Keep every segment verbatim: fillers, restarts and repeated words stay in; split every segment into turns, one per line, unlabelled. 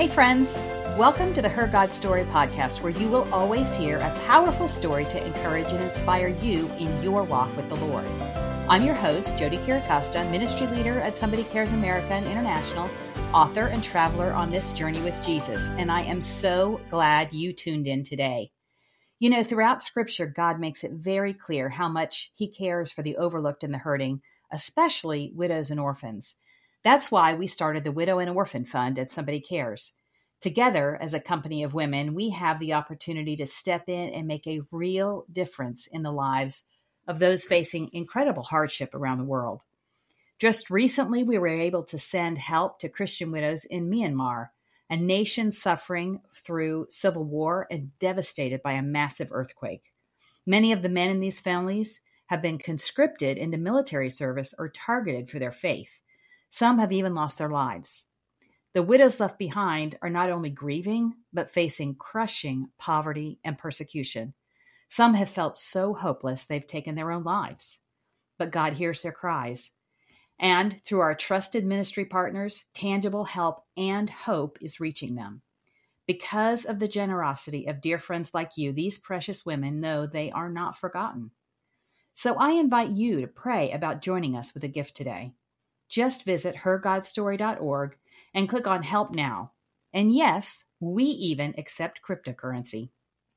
Hey friends, welcome to the Her God Story podcast, where you will always hear a powerful story to encourage and inspire you in your walk with the Lord. I'm your host, Jody Kiracosta, ministry leader at Somebody Cares America International, author and traveler on this journey with Jesus, and I am so glad you tuned in today. You know, throughout Scripture, God makes it very clear how much He cares for the overlooked and the hurting, especially widows and orphans. That's why we started the Widow and Orphan Fund at Somebody Cares. Together, as a company of women, we have the opportunity to step in and make a real difference in the lives of those facing incredible hardship around the world. Just recently, we were able to send help to Christian widows in Myanmar, a nation suffering through civil war and devastated by a massive earthquake. Many of the men in these families have been conscripted into military service or targeted for their faith. Some have even lost their lives. The widows left behind are not only grieving, but facing crushing poverty and persecution. Some have felt so hopeless they've taken their own lives. But God hears their cries. And through our trusted ministry partners, tangible help and hope is reaching them. Because of the generosity of dear friends like you, these precious women know they are not forgotten. So I invite you to pray about joining us with a gift today. Just visit her god story dot org and click on Help Now. And yes, we even accept cryptocurrency.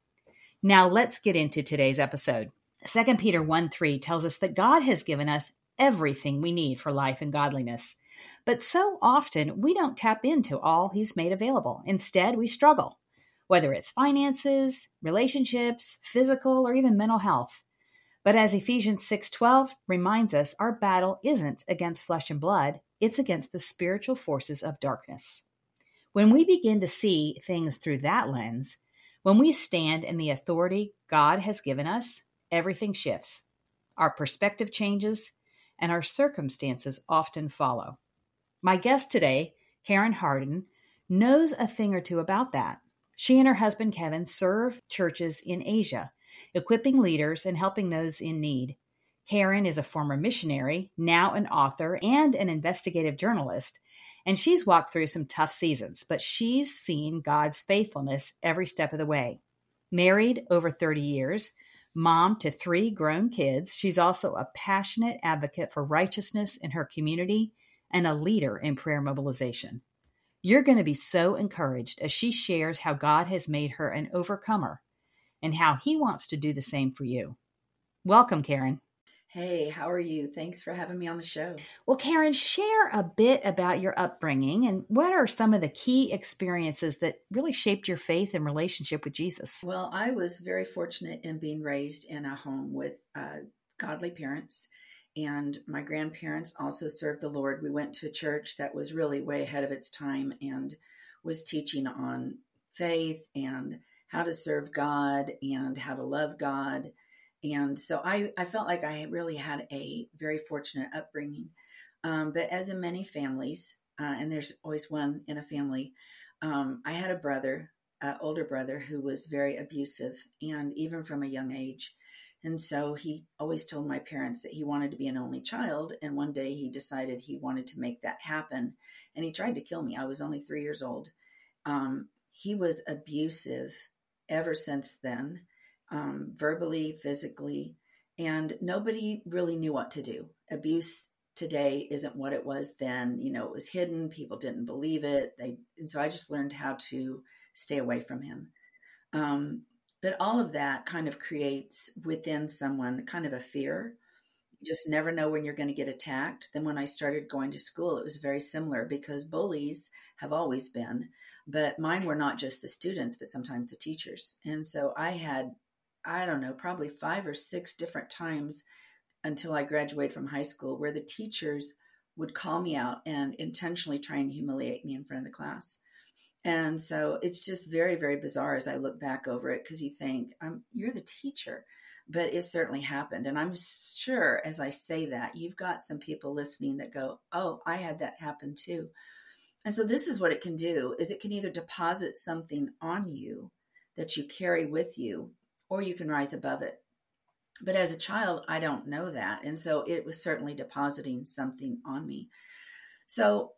Now let's get into today's episode. Second Peter one three tells us that God has given us everything we need for life and godliness. But so often we don't tap into all He's made available. Instead, we struggle, whether it's finances, relationships, physical, or even mental health. But as Ephesians six twelve reminds us, our battle isn't against flesh and blood, it's against the spiritual forces of darkness. When we begin to see things through that lens, when we stand in the authority God has given us, everything shifts. Our perspective changes, and our circumstances often follow. My guest today, Karen Hardin, knows a thing or two about that. She and her husband, Kevin, serve churches in Asia, equipping leaders and helping those in need. Karen is a former missionary, now an author and an investigative journalist, and she's walked through some tough seasons, but she's seen God's faithfulness every step of the way. Married over thirty years, mom to three grown kids, she's also a passionate advocate for righteousness in her community and a leader in prayer mobilization. You're going to be so encouraged as she shares how God has made her an overcomer and how He wants to do the same for you. Welcome, Karen.
Hey, how are you? Thanks for having me on the show.
Well, Karen, share a bit about your upbringing and what are some of the key experiences that really shaped your faith and relationship with Jesus?
Well, I was very fortunate in being raised in a home with uh, godly parents, and my grandparents also served the Lord. We went to a church that was really way ahead of its time and was teaching on faith and how to serve God and how to love God. And so I, I felt like I really had a very fortunate upbringing. Um, but as in many families, uh, and there's always one in a family, um, I had a brother, an older brother, who was very abusive, and even from a young age. And so he always told my parents that he wanted to be an only child. And one day he decided he wanted to make that happen. And he tried to kill me. I was only three years old. Um, he was abusive ever since then. Um, verbally, physically, and nobody really knew what to do. Abuse today isn't what it was then. You know, it was hidden. People didn't believe it. They, and so I just learned how to stay away from him. Um, but all of that kind of creates within someone kind of a fear. You just never know when you're going to get attacked. Then when I started going to school, it was very similar because bullies have always been, but mine were not just the students, but sometimes the teachers. And so I had I don't know, probably five or six different times until I graduated from high school where the teachers would call me out and intentionally try and humiliate me in front of the class. And so it's just very, very bizarre as I look back over it, because you think, um, you're the teacher, but it certainly happened. And I'm sure as I say that, you've got some people listening that go, oh, I had that happen too. And so this is what it can do, is it can either deposit something on you that you carry with you, or you can rise above it. But as a child, I don't know that. And so it was certainly depositing something on me. So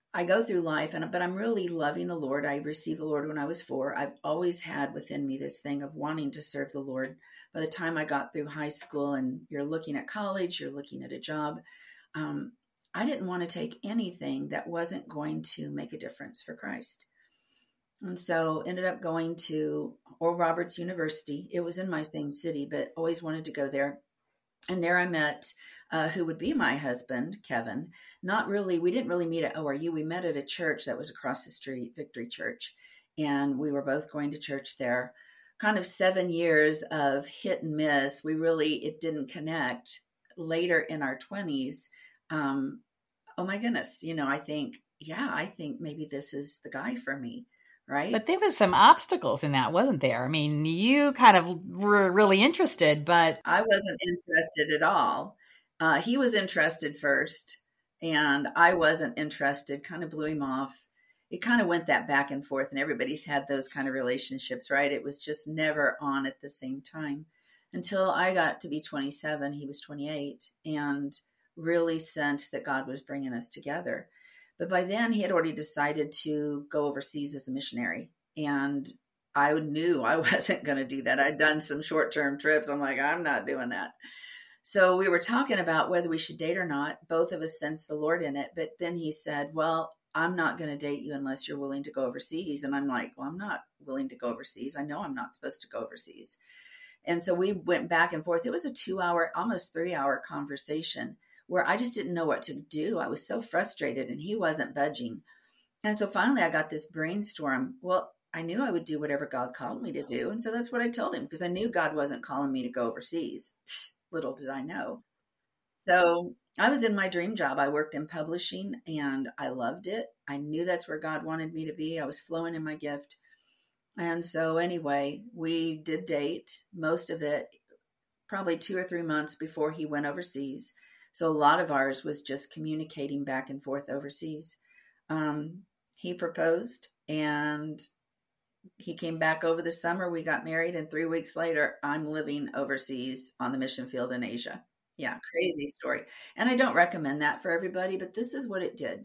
I go through life, and but I'm really loving the Lord. I received the Lord when I was four. I've always had within me this thing of wanting to serve the Lord. By the time I got through high school, and you're looking at college, you're looking at a job, um, I didn't want to take anything that wasn't going to make a difference for Christ. And so ended up going to Oral Roberts University. It was in my same city, but always wanted to go there. And there I met uh, who would be my husband, Kevin. Not really, we didn't really meet at O R U. We met at a church that was across the street, Victory Church. And we were both going to church there. Kind of seven years of hit and miss. We really, it didn't connect. Later in our twenties, um, oh my goodness, you know, I think, yeah, I think maybe this is the guy for me. Right.
But there was some obstacles in that, wasn't there? I mean, you kind of were really interested, but
I wasn't interested at all. Uh, he was interested first, and I wasn't interested, kind of blew him off. It kind of went that back and forth, and everybody's had those kind of relationships, right? It was just never on at the same time until I got to be twenty-seven. He was twenty-eight, and really sensed that God was bringing us together. But by then he had already decided to go overseas as a missionary. And I knew I wasn't going to do that. I'd done some short-term trips. I'm like, I'm not doing that. So we were talking about whether we should date or not. Both of us sensed the Lord in it. But then he said, well, I'm not going to date you unless you're willing to go overseas. And I'm like, well, I'm not willing to go overseas. I know I'm not supposed to go overseas. And so we went back and forth. It was a two hour, almost three hour conversation where I just didn't know what to do. I was so frustrated and he wasn't budging. And so finally I got this brainstorm. Well, I knew I would do whatever God called me to do. And so that's what I told him, because I knew God wasn't calling me to go overseas. Little did I know. So I was in my dream job. I worked in publishing and I loved it. I knew that's where God wanted me to be. I was flowing in my gift. And so anyway, we did date most of it, probably two or three months before he went overseas. So a lot of ours was just communicating back and forth overseas. Um, he proposed and he came back over the summer. We got married, and three weeks later, I'm living overseas on the mission field in Asia. Yeah, crazy story. And I don't recommend that for everybody, but this is what it did.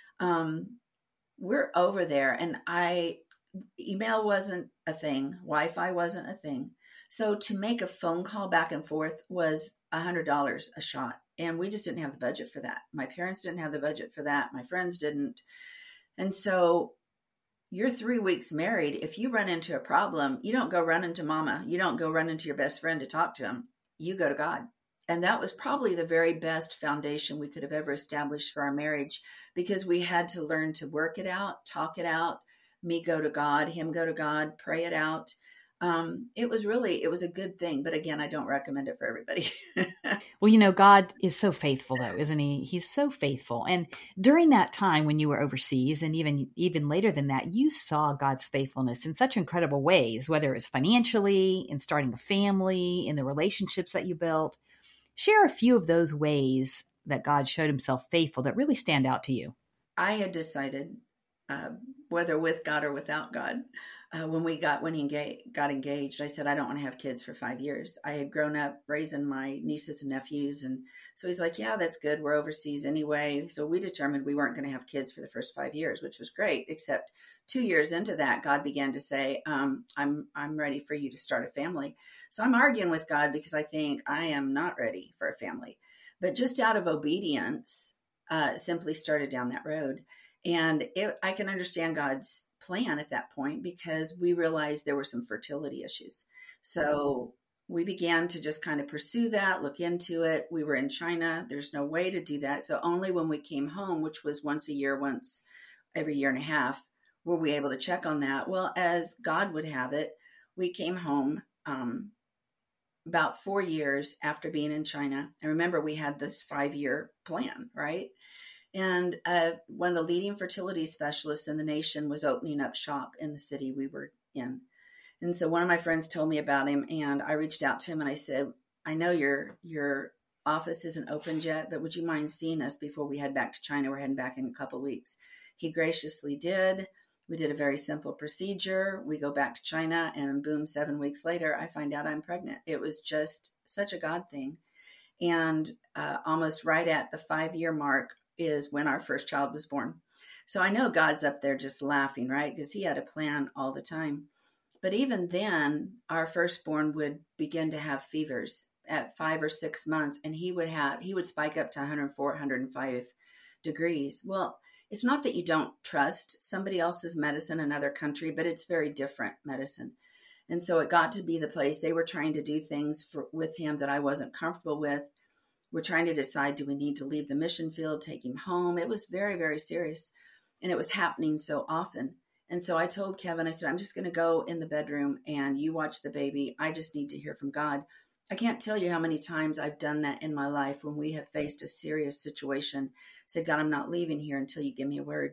Um, we're over there, and I email wasn't a thing. Wi-Fi wasn't a thing. So to make a phone call back and forth was one hundred dollars a shot. And we just didn't have the budget for that. My parents didn't have the budget for that. My friends didn't. And so you're three weeks married. If you run into a problem, you don't go run into mama. You don't go run into your best friend to talk to him. You go to God. And that was probably the very best foundation we could have ever established for our marriage, because we had to learn to work it out, talk it out, me go to God, him go to God, pray it out. Um, it was really, it was a good thing. But again, I don't recommend it for everybody.
Well, you know, God is so faithful though, isn't he? He's so faithful. And during that time when you were overseas, and even, even later than that, you saw God's faithfulness in such incredible ways, whether it was financially, in starting a family, in the relationships that you built. Share a few of those ways that God showed himself faithful that really stand out to you.
I had decided, uh, whether with God or without God, Uh, when we got when he engaged, got engaged, I said, I don't want to have kids for five years. I had grown up raising my nieces and nephews. And so he's like, yeah, that's good. We're overseas anyway. So we determined we weren't going to have kids for the first five years, which was great. Except two years into that, God began to say, um, I'm, I'm ready for you to start a family. So I'm arguing with God because I think I am not ready for a family, but just out of obedience, uh, simply started down that road. And it, I can understand God's plan at that point, because we realized there were some fertility issues. So we began to just kind of pursue that, look into it. We were in China. There's no way to do that. So only when we came home, which was once a year, once every year and a half, were we able to check on that. Well, as God would have it, we came home um, about four years after being in China. And remember, we had this five-year plan, right? And uh, one of the leading fertility specialists in the nation was opening up shop in the city we were in. And so one of my friends told me about him, and I reached out to him and I said, I know your your office isn't opened yet, but would you mind seeing us before we head back to China? We're heading back in a couple of weeks. He graciously did. We did a very simple procedure. We go back to China, and boom, seven weeks later, I find out I'm pregnant. It was just such a God thing. And uh, almost right at the five-year mark is when our first child was born. So I know God's up there just laughing, right? Because he had a plan all the time. But even then, our firstborn would begin to have fevers at five or six months, and he would have, he would spike up to one hundred four, one hundred five degrees. Well, it's not that you don't trust somebody else's medicine in another country, but it's very different medicine. And so it got to be the place they were trying to do things for, with him that I wasn't comfortable with. We're trying to decide, do we need to leave the mission field, take him home? It was very, very serious. And it was happening so often. And so I told Kevin, I said, I'm just going to go in the bedroom and you watch the baby. I just need to hear from God. I can't tell you how many times I've done that in my life when we have faced a serious situation. Said, God, I'm not leaving here until you give me a word.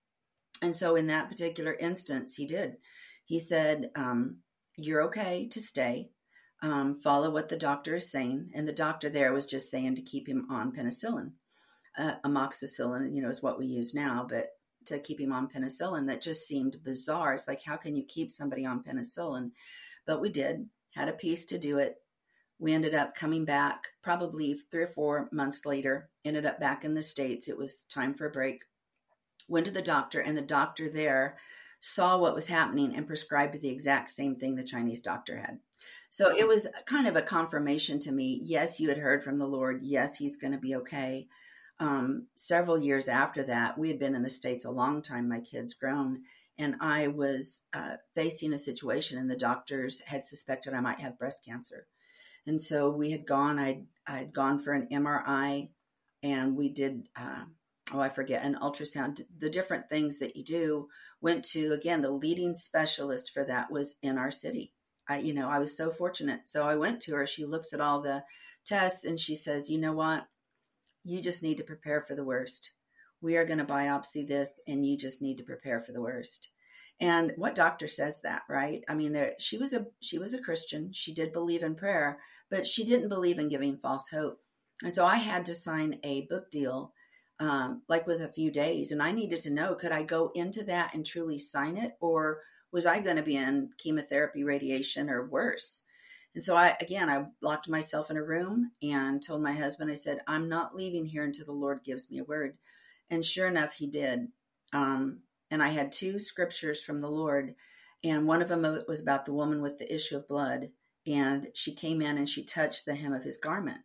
And so in that particular instance, he did. He said, um, you're okay to stay. Um, follow what the doctor is saying. And the doctor there was just saying to keep him on penicillin. Uh, amoxicillin, you know, is what we use now, but to keep him on penicillin, that just seemed bizarre. It's like, how can you keep somebody on penicillin? But we did, had a piece to do it. We ended up coming back probably three or four months later, ended up back in the States. It was time for a break. Went to the doctor, and the doctor there saw what was happening and prescribed the exact same thing the Chinese doctor had. So it was kind of a confirmation to me. Yes, you had heard from the Lord. Yes, he's going to be okay. Um, several years after that, we had been in the States a long time, my kids grown, and I was uh, facing a situation, and the doctors had suspected I might have breast cancer. And so we had gone, I'd, I'd gone for an M R I, and we did, uh, oh, I forget, an ultrasound, the different things that you do. Went to, again, the leading specialist for that was in our city. I, you know, I was so fortunate. So I went to her, she looks at all the tests, and she says, you know what? You just need to prepare for the worst. We are going to biopsy this, and you just need to prepare for the worst. And what doctor says that, right? I mean, there, she was a she was a Christian. She did believe in prayer, but she didn't believe in giving false hope. And so I had to sign a book deal, um, like with a few days. And I needed to know, could I go into that and truly sign it? Or was I going to be in chemotherapy, radiation, or worse? And so I, again, I locked myself in a room and told my husband, I said, I'm not leaving here until the Lord gives me a word. And sure enough, he did. Um, and I had two scriptures from the Lord. And one of them was about the woman with the issue of blood. And she came in and she touched the hem of his garment.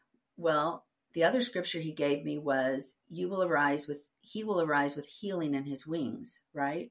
Well, the other scripture he gave me was, you will arise with, he will arise with healing in his wings, right?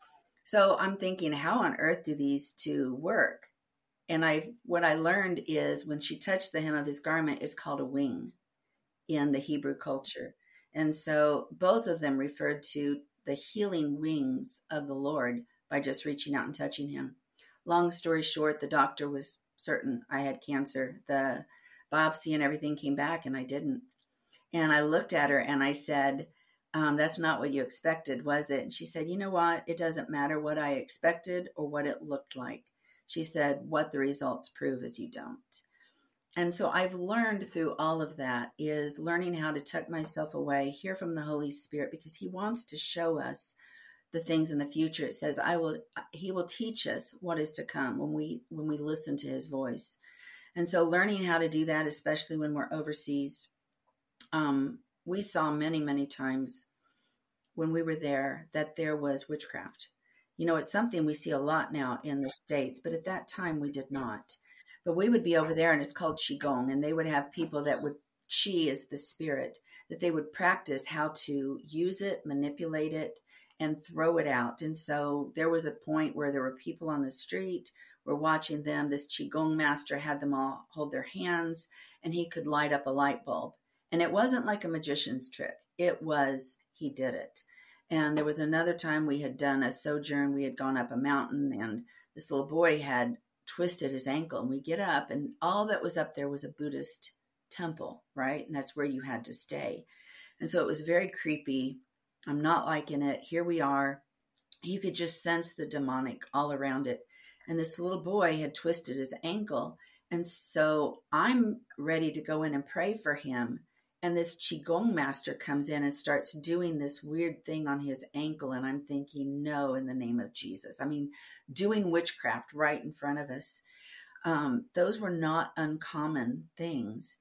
So I'm thinking, how on earth do these two work? And I, what I learned is when she touched the hem of his garment, it's called a wing in the Hebrew culture. And so both of them referred to the healing wings of the Lord by just reaching out and touching him. Long story short, the doctor was certain I had cancer. The biopsy and everything came back and I didn't. And I looked at her and I said, um, that's not what you expected, was it? And she said, you know what? It doesn't matter what I expected or what it looked like. She said, what the results prove is you don't. And so I've learned through all of that is learning how to tuck myself away, hear from the Holy Spirit, because he wants to show us the things in the future. It says, I will, he will teach us what is to come when we, when we listen to his voice. And so learning how to do that, especially when we're overseas, um, we saw many, many times when we were there that there was witchcraft. You know, it's something we see a lot now in the States, but at that time we did not. But we would be over there and it's called Qigong, and they would have people that would, Qi is the spirit, that they would practice how to use it, manipulate it, and throw it out. And so there was a point where there were people on the street, we're watching them. This Qigong master had them all hold their hands and he could light up a light bulb. And it wasn't like a magician's trick. It was, he did it. And there was another time we had done a sojourn. We had gone up a mountain and this little boy had twisted his ankle, and we get up and all that was up there was a Buddhist temple, right? And that's where you had to stay. And so it was very creepy. I'm not liking it. Here we are. You could just sense the demonic all around it. And this little boy had twisted his ankle. And so I'm ready to go in and pray for him. And this Qigong master comes in and starts doing this weird thing on his ankle. And I'm thinking, no, in the name of Jesus. I mean, doing witchcraft right in front of us. Um, those were not uncommon things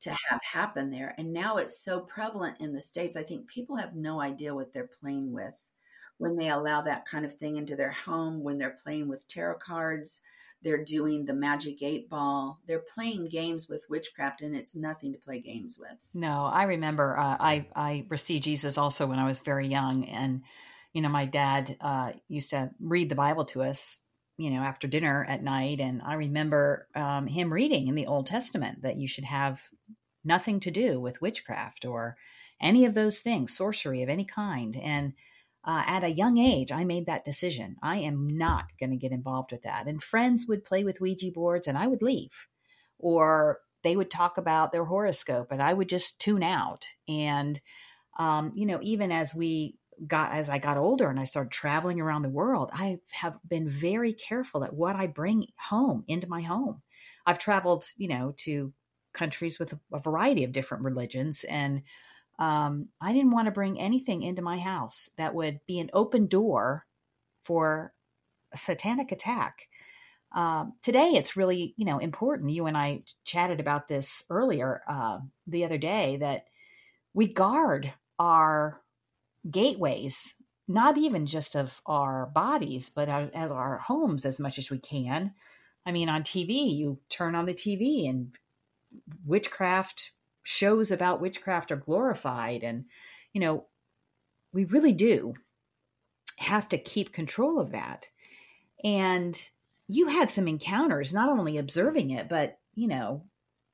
to have happen there. And now it's so prevalent in the States. I think people have no idea what they're playing with when they allow that kind of thing into their home, when they're playing with tarot cards, they're doing the magic eight ball, they're playing games with witchcraft, and it's nothing to play games with.
No, I remember uh, I, I received Jesus also when I was very young. And, you know, my dad uh, used to read the Bible to us, you know, after dinner at night. And I remember um, him reading in the Old Testament that you should have nothing to do with witchcraft or any of those things, sorcery of any kind. And uh, at a young age, I made that decision. I am not going to get involved with that. And friends would play with Ouija boards and I would leave, or they would talk about their horoscope and I would just tune out. And, um, you know, even as we got, as I got older and I started traveling around the world, I have been very careful that what I bring home into my home. I've traveled, you know, to countries with a, a variety of different religions. And um, I didn't want to bring anything into my house that would be an open door for a satanic attack. Um, today, it's really, you know, important. You and I chatted about this earlier uh, the other day, that we guard our gateways, not even just of our bodies, but our, as our homes as much as we can. I mean, on T V, you turn on the T V and witchcraft shows about witchcraft are glorified. And, you know, we really do have to keep control of that. And you had some encounters, not only observing it, but, you know,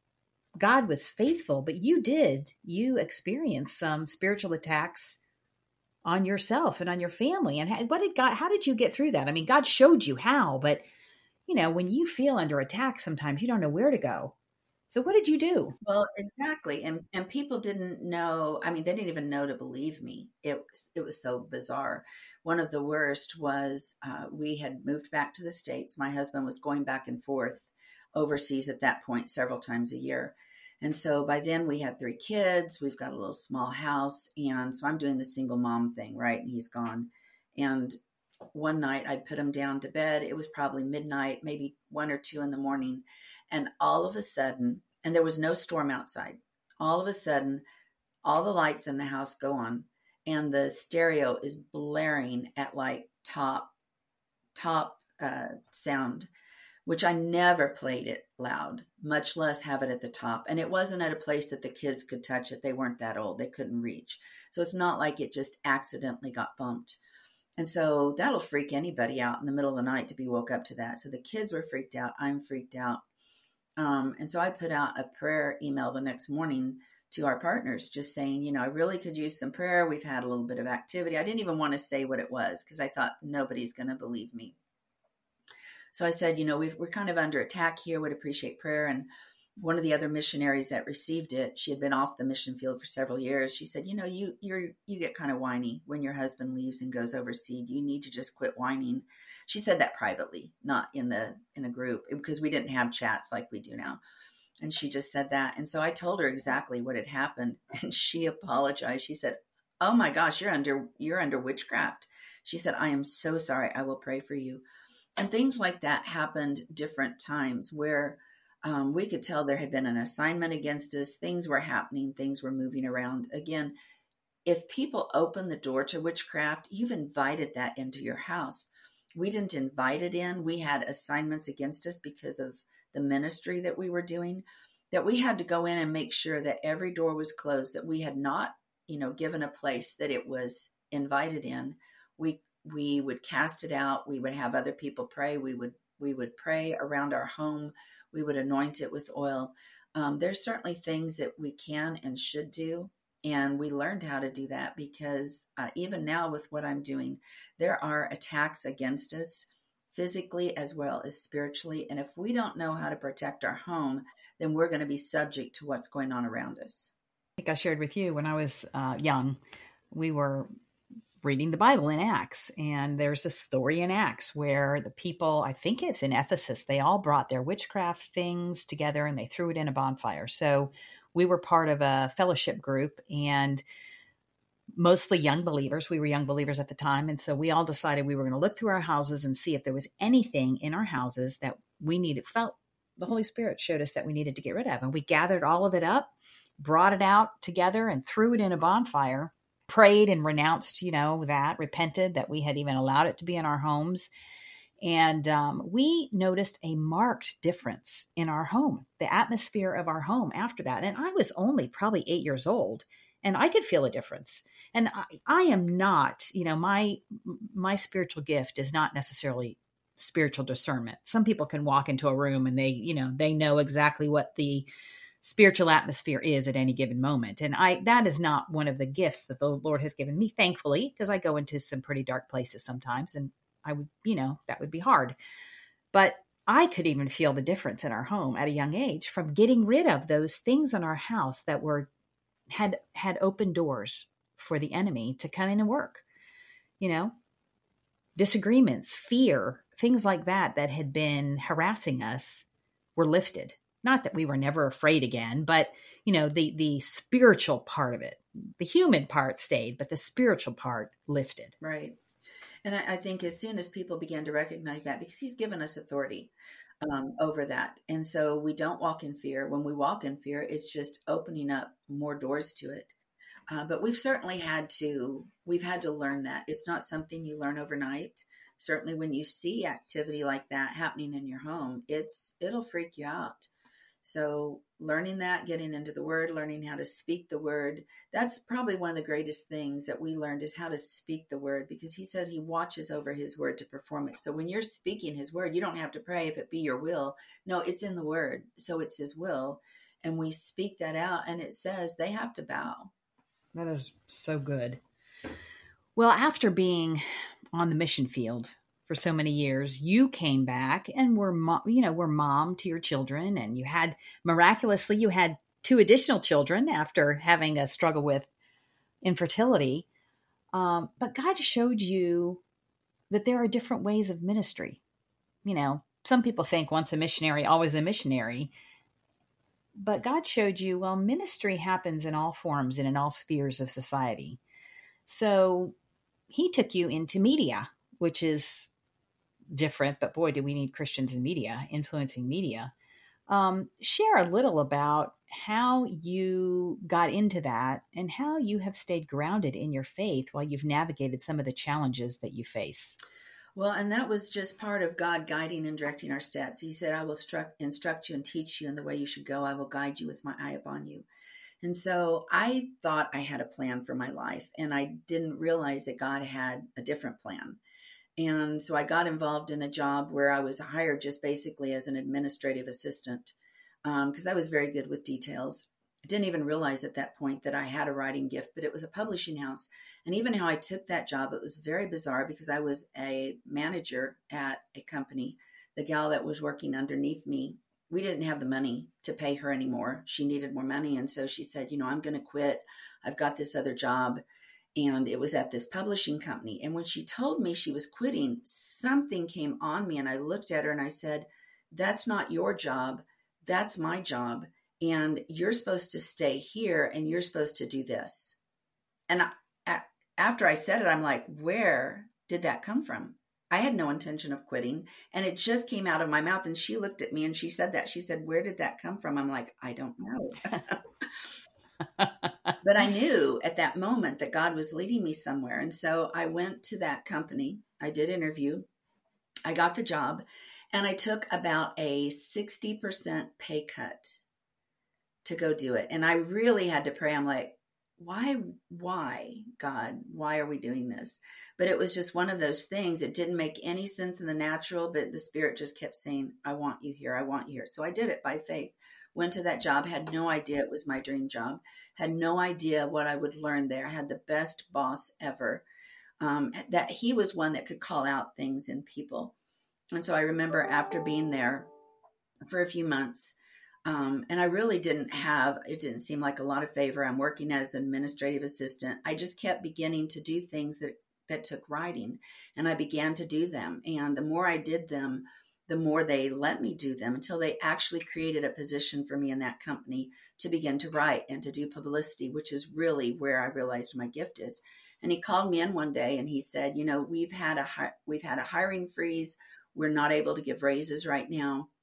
God was faithful, but you did, you experienced some spiritual attacks on yourself and on your family. And what did God, how did you get through that? I mean, God showed you how, but, you know, when you feel under attack, sometimes you don't know where to go. So what did you do?
Well, exactly. And and people didn't know, I mean, they didn't even know to believe me. It was, it was so bizarre. One of the worst was uh, we had moved back to the States. My husband was going back and forth overseas at that point several times a year. And so by then we had three kids. We've got a little small house. And so I'm doing the single mom thing, right? And he's gone. And one night I'd put him down to bed. It was probably midnight, maybe one or two in the morning. And all of a sudden, and there was no storm outside, all of a sudden, all the lights in the house go on and the stereo is blaring at like top, top uh, sound, which I never played it loud, much less have it at the top. And it wasn't at a place that the kids could touch it. They weren't that old. They couldn't reach. So it's not like it just accidentally got bumped. And so that'll freak anybody out in the middle of the night to be woke up to that. So the kids were freaked out. I'm freaked out. Um, and so I put out a prayer email the next morning to our partners, just saying, you know, I really could use some prayer. We've had a little bit of activity. I didn't even want to say what it was because I thought nobody's going to believe me. So I said, you know, we've, we're kind of under attack here. Would appreciate prayer. And one of the other missionaries that received it, she had been off the mission field for several years. She said, you know, you you're you get kind of whiny when your husband leaves and goes overseas. You need to just quit whining. She said that privately, not in the in a group, because we didn't have chats like we do now. And she just said that. And so I told her exactly what had happened. And she apologized. She said, oh my gosh, you're under you're under witchcraft. She said, I am so sorry. I will pray for you. And things like that happened different times where Um, we could tell there had been an assignment against us. Things were happening. Things were moving around. Again, if people open the door to witchcraft, you've invited that into your house. We didn't invite it in. We had assignments against us because of the ministry that we were doing, that we had to go in and make sure that every door was closed, that we had not, you know, given a place that it was invited in. We we would cast it out. We would have other people pray. We would we would pray around our home. We would anoint it with oil. Um, there's certainly things that we can and should do. And we learned how to do that because uh, even now with what I'm doing, there are attacks against us physically as well as spiritually. And if we don't know how to protect our home, then we're going to be subject to what's going on around us.
I think I shared with you when I was uh, young, we were reading the Bible in Acts. And there's a story in Acts where the people, I think it's in Ephesus, they all brought their witchcraft things together and they threw it in a bonfire. So we were part of a fellowship group and mostly young believers. We were young believers at the time. And so we all decided we were going to look through our houses and see if there was anything in our houses that we needed, felt the Holy Spirit showed us that we needed to get rid of. And we gathered all of it up, brought it out together and threw it in a bonfire, prayed and renounced, you know, that, repented that we had even allowed it to be in our homes. And um, we noticed a marked difference in our home, the atmosphere of our home after that. And I was only probably eight years old, and I could feel a difference. And I, I am not, you know, my my spiritual gift is not necessarily spiritual discernment. Some people can walk into a room and they, you know, they know exactly what the spiritual atmosphere is at any given moment. And I, that is not one of the gifts that the Lord has given me, thankfully, because I go into some pretty dark places sometimes, and I would, you know, that would be hard. But I could even feel the difference in our home at a young age from getting rid of those things in our house that were, had, had open doors for the enemy to come in and work, you know, disagreements, fear, things like that, that had been harassing us were lifted. Not that we were never afraid again, but, you know, the, the spiritual part of it, the human part stayed, but the spiritual part lifted.
Right. And I, I think as soon as people began to recognize that, because he's given us authority um, over that. And so we don't walk in fear. When we walk in fear, it's just opening up more doors to it. Uh, but we've certainly had to, we've had to learn that. It's not something you learn overnight. Certainly when you see activity like that happening in your home, it's, it'll freak you out. So learning that, getting into the word, learning how to speak the word, that's probably one of the greatest things that we learned is how to speak the word, because he said he watches over his word to perform it. So when you're speaking his word, you don't have to pray if it be your will. No, it's in the word. So it's his will. And we speak that out, and it says they have to bow.
That is so good. Well, after being on the mission field for so many years, you came back and were, mo- you know, were mom to your children, and you had miraculously, you had two additional children after having a struggle with infertility. Um, but God showed you that there are different ways of ministry. You know, some people think once a missionary, always a missionary. But God showed you, well, ministry happens in all forms and in all spheres of society. So he took you into media, which is different, but boy, do we need Christians in media, influencing media. Um, share a little about how you got into that and how you have stayed grounded in your faith while you've navigated some of the challenges that you face.
Well, and that was just part of God guiding and directing our steps. He said, I will struck, instruct you and teach you in the way you should go. I will guide you with my eye upon you. And so I thought I had a plan for my life, and I didn't realize that God had a different plan. And so I got involved in a job where I was hired just basically as an administrative assistant because um, I was very good with details. I didn't even realize at that point that I had a writing gift, but it was a publishing house. And even how I took that job, it was very bizarre because I was a manager at a company. The gal that was working underneath me, we didn't have the money to pay her anymore. She needed more money. And so she said, you know, I'm going to quit. I've got this other job. And it was at this publishing company. And when she told me she was quitting, something came on me. And I looked at her and I said, that's not your job. That's my job. And you're supposed to stay here and you're supposed to do this. And I, after I said it, I'm like, where did that come from? I had no intention of quitting. And it just came out of my mouth. And she looked at me and she said that. She said, where did that come from? I'm like, I don't know. But I knew at that moment that God was leading me somewhere. And so I went to that company. I did interview. I got the job. And I took about a sixty percent pay cut to go do it. And I really had to pray. I'm like, why, why, God, why are we doing this? But it was just one of those things. It didn't make any sense in the natural, but the Spirit just kept saying, I want you here. I want you here. So I did it by faith. Went to that job, had no idea it was my dream job, had no idea what I would learn there. I had the best boss ever. Um, that he was one that could call out things in people. And so I remember after being there for a few months, um, and I really didn't have, it didn't seem like a lot of favor. I'm working as an administrative assistant. I just kept beginning to do things that, that took writing, and I began to do them. And the more I did them, the more they let me do them until they actually created a position for me in that company to begin to write and to do publicity, which is really where I realized my gift is. And he called me in one day and he said, you know, we've had a, we've had a hiring freeze. We're not able to give raises right now,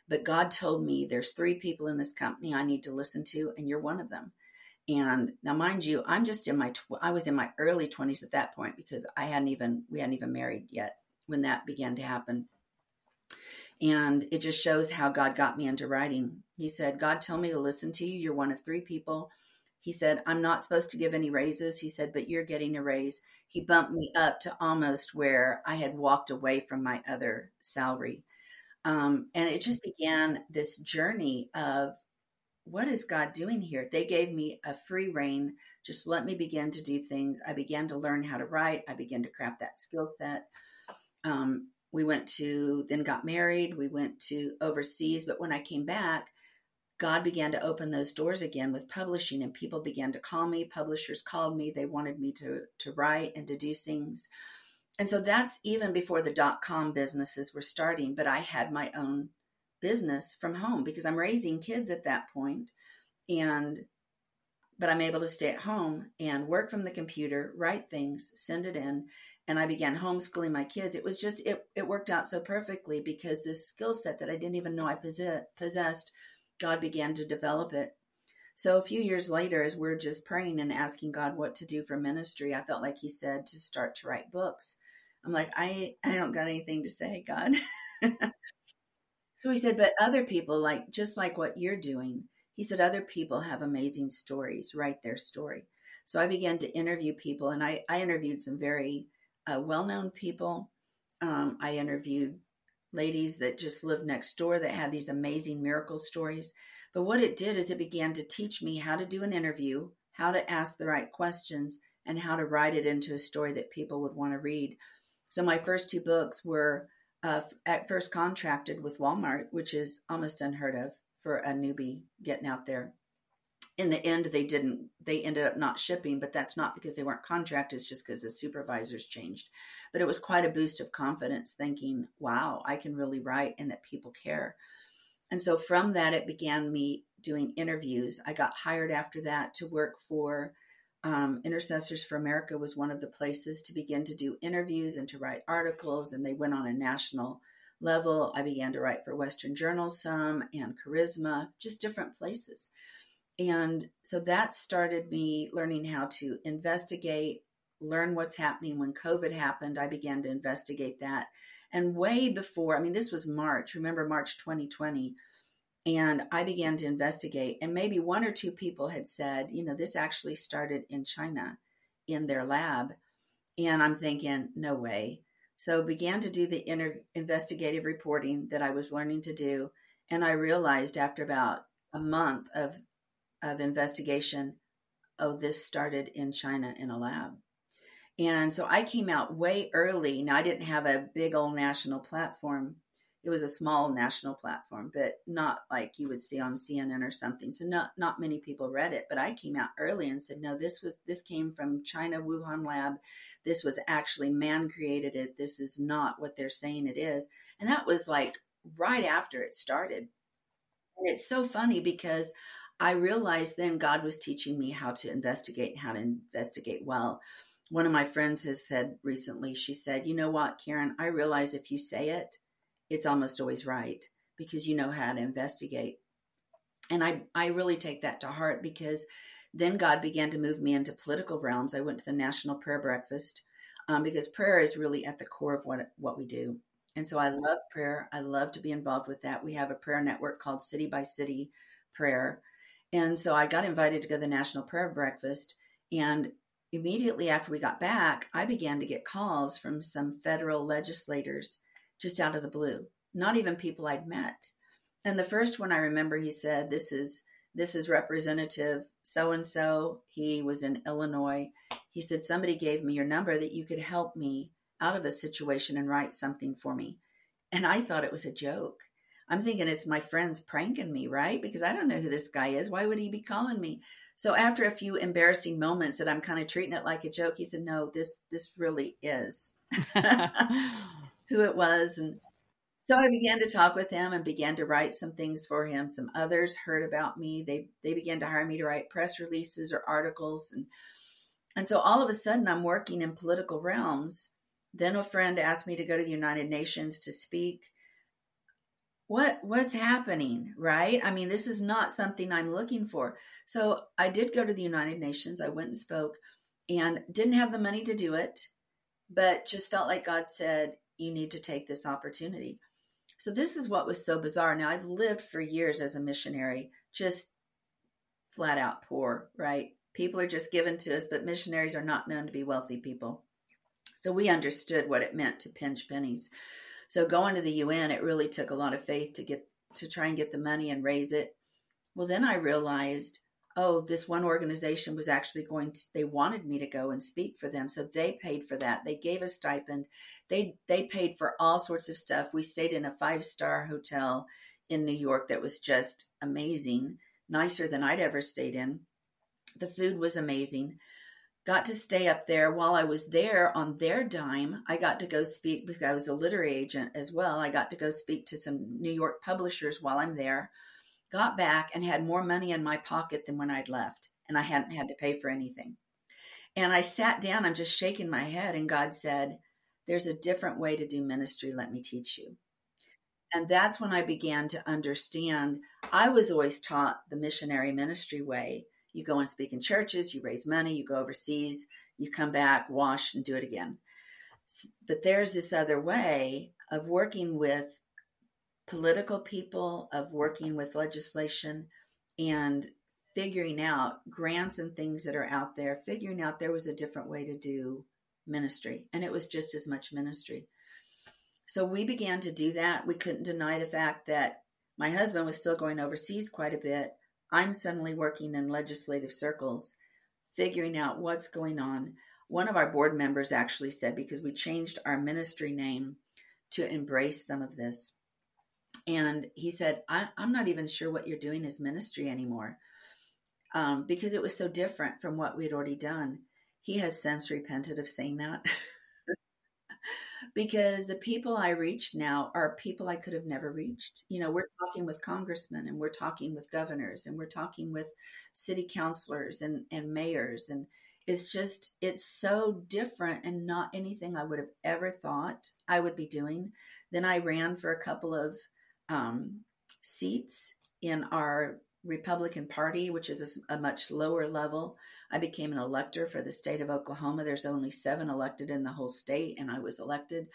but God told me there's three people in this company I need to listen to, and you're one of them. And now, mind you, I'm just in my, tw- I was in my early twenties at that point, because I hadn't even, we hadn't even married yet when that began to happen. And it just shows how God got me into writing. He said, God told me to listen to you. You're one of three people. He said, I'm not supposed to give any raises. He said, but you're getting a raise. He bumped me up to almost where I had walked away from my other salary. Um, and it just began this journey of, what is God doing here? They gave me a free rein. Just let me begin to do things. I began to learn how to write. I began to craft that skill set. Um, we went to, then got married. We went to overseas. But when I came back, God began to open those doors again with publishing, and people began to call me. Publishers called me. They wanted me to, to write and to do things. And so that's even before the dot-com businesses were starting, but I had my own business from home because I'm raising kids at that point. And, but I'm able to stay at home and work from the computer, write things, send it in. And I began homeschooling my kids. It was just, it, it worked out so perfectly because this skill set that I didn't even know I possessed, God began to develop it. So a few years later, as we're just praying and asking God what to do for ministry, I felt like he said to start to write books. I'm like, I, I don't got anything to say, God. So he said, but other people, like just like what you're doing, he said, other people have amazing stories, write their story. So I began to interview people, and I, I interviewed some very uh, well-known people. Um, I interviewed ladies that just lived next door that had these amazing miracle stories. But what it did is it began to teach me how to do an interview, how to ask the right questions, and how to write it into a story that people would want to read. So my first two books were uh, at first contracted with Walmart, which is almost unheard of for a newbie getting out there. In the end, they didn't, they ended up not shipping, but that's not because they weren't contracted. It's just because the supervisors changed. But it was quite a boost of confidence thinking, wow, I can really write and that people care. And so from that, it began me doing interviews. I got hired after that to work for um, Intercessors for America was one of the places to begin to do interviews and to write articles. And they went on a national level. I began to write for Western Journal some and Charisma, just different places. And so that started me learning how to investigate, learn what's happening. When COVID happened, I began to investigate that. And way before, I mean, this was March, remember March twenty twenty. And I began to investigate, and maybe one or two people had said, you know, this actually started in China in their lab. And I'm thinking, no way. So began to do the inter- investigative reporting that I was learning to do. And I realized after about a month of, of investigation, oh, this started in China in a lab. And so I came out way early. Now, I didn't have a big old national platform. It was a small national platform, but not like you would see on C N N or something. So not, not many people read it, but I came out early and said, no, this was, this came from China, Wuhan lab. This was actually man created it. This is not what they're saying it is. And that was like right after it started. And it's so funny because I realized then God was teaching me how to investigate and how to investigate well. One of my friends has said recently, she said, you know what, Karen, I realize if you say it, it's almost always right because you know how to investigate. And I, I really take that to heart because then God began to move me into political realms. I went to the National Prayer Breakfast um, because prayer is really at the core of what, what we do. And so I love prayer. I love to be involved with that. We have a prayer network called City by City Prayer. And so I got invited to go to the National Prayer Breakfast. And immediately after we got back, I began to get calls from some federal legislators just out of the blue, not even people I'd met. And the first one I remember, he said, this is this is Representative so-and-so. He was in Illinois. He said, somebody gave me your number that you could help me out of a situation and write something for me. And I thought it was a joke. I'm thinking it's my friends pranking me, right? Because I don't know who this guy is. Why would he be calling me? So after a few embarrassing moments that I'm kind of treating it like a joke, he said, no, this this really is who it was. And so I began to talk with him and began to write some things for him. Some others heard about me. They they began to hire me to write press releases or articles. And, and so all of a sudden I'm working in political realms. Then a friend asked me to go to the United Nations to speak. what what's happening, right? I mean, this is not something I'm looking for. So I did go to the United Nations. I went and spoke and didn't have the money to do it, but just felt like God said, you need to take this opportunity. So this is what was so bizarre. Now, I've lived for years as a missionary, just flat out poor, right? People are just given to us, but missionaries are not known to be wealthy people. So we understood what it meant to pinch pennies. So going to the U N, it really took a lot of faith to get to try and get the money and raise it. Well, then I realized, oh, this one organization was actually going to, they wanted me to go and speak for them. So they paid for that. They gave a stipend. They, they paid for all sorts of stuff. We stayed in a five-star hotel in New York that was just amazing, nicer than I'd ever stayed in. The food was amazing. Got to stay up there. While I was there on their dime, I got to go speak because I was a literary agent as well. I got to go speak to some New York publishers while I'm there. Got back and had more money in my pocket than when I'd left. And I hadn't had to pay for anything. And I sat down, I'm just shaking my head. And God said, there's a different way to do ministry. Let me teach you. And that's when I began to understand. I was always taught the missionary ministry way. You go and speak in churches, you raise money, you go overseas, you come back, wash, and do it again. But there's this other way of working with political people, of working with legislation, and figuring out grants and things that are out there, figuring out there was a different way to do ministry. And it was just as much ministry. So we began to do that. We couldn't deny the fact that my husband was still going overseas quite a bit. I'm suddenly working in legislative circles, figuring out what's going on. One of our board members actually said, because we changed our ministry name to embrace some of this. And he said, I, I'm not even sure what you're doing is ministry anymore, um, because it was so different from what we had already done. He has since repented of saying that. Because the people I reached now are people I could have never reached. You know, we're talking with congressmen, and we're talking with governors, and we're talking with city councilors and, and mayors. And it's just, it's so different and not anything I would have ever thought I would be doing. Then I ran for a couple of um, seats in our Republican Party, which is a, a much lower level. I became an elector for the state of Oklahoma. There's only seven elected in the whole state, and I was elected.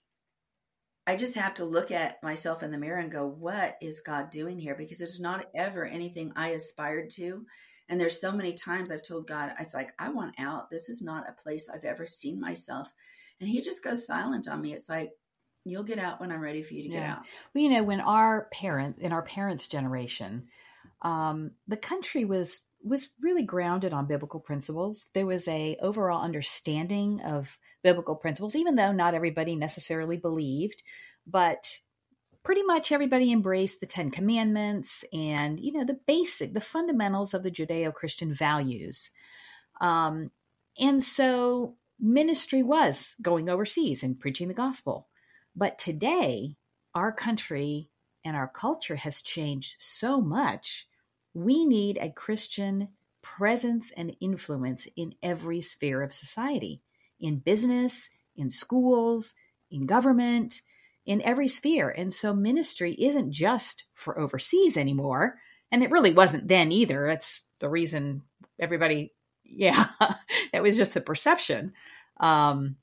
I just have to look at myself in the mirror and go, what is God doing here? Because there's not ever anything I aspired to. And there's so many times I've told God, it's like, I want out. This is not a place I've ever seen myself. And he just goes silent on me. It's like, you'll get out when I'm ready for you to
yeah.
get out.
Well, you know, when our parent, in our parents' generation, um, the country was was really grounded on biblical principles. There was a overall understanding of biblical principles, even though not everybody necessarily believed, but pretty much everybody embraced the Ten Commandments and, you know, the basic, the fundamentals of the Judeo-Christian values. Um, and so ministry was going overseas and preaching the gospel. But today, our country and our culture has changed so much. We need a Christian presence and influence in every sphere of society, in business, in schools, in government, in every sphere. And so ministry isn't just for overseas anymore. And it really wasn't then either. It's the reason everybody, yeah, it was just a perception. Um,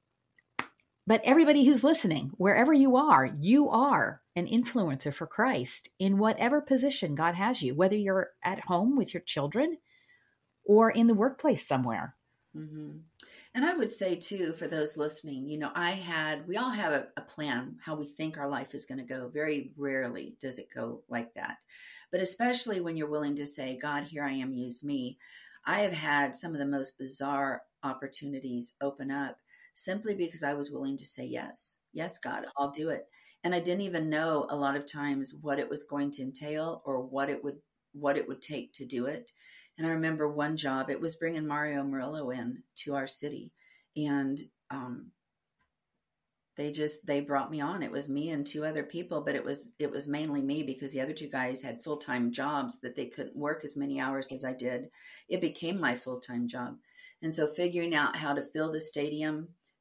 But everybody who's listening, wherever you are, you are an influencer for Christ in whatever position God has you, whether you're at home with your children or in the workplace somewhere.
Mm-hmm. And I would say too, for those listening, you know, I had, we all have a, a plan, how we think our life is going to go. Very rarely does it go like that. But especially when you're willing to say, God, here I am, use me. I have had some of the most bizarre opportunities open up simply because I was willing to say, yes, yes, God, I'll do it. And I didn't even know a lot of times what it was going to entail or what it would, what it would take to do it. And I remember one job, it was bringing Mario Murillo in to our city. And um, they just, they brought me on. It was me and two other people, but it was, it was mainly me because the other two guys had full-time jobs that they couldn't work as many hours as I did. It became my full-time job. And so figuring out how to fill the stadium,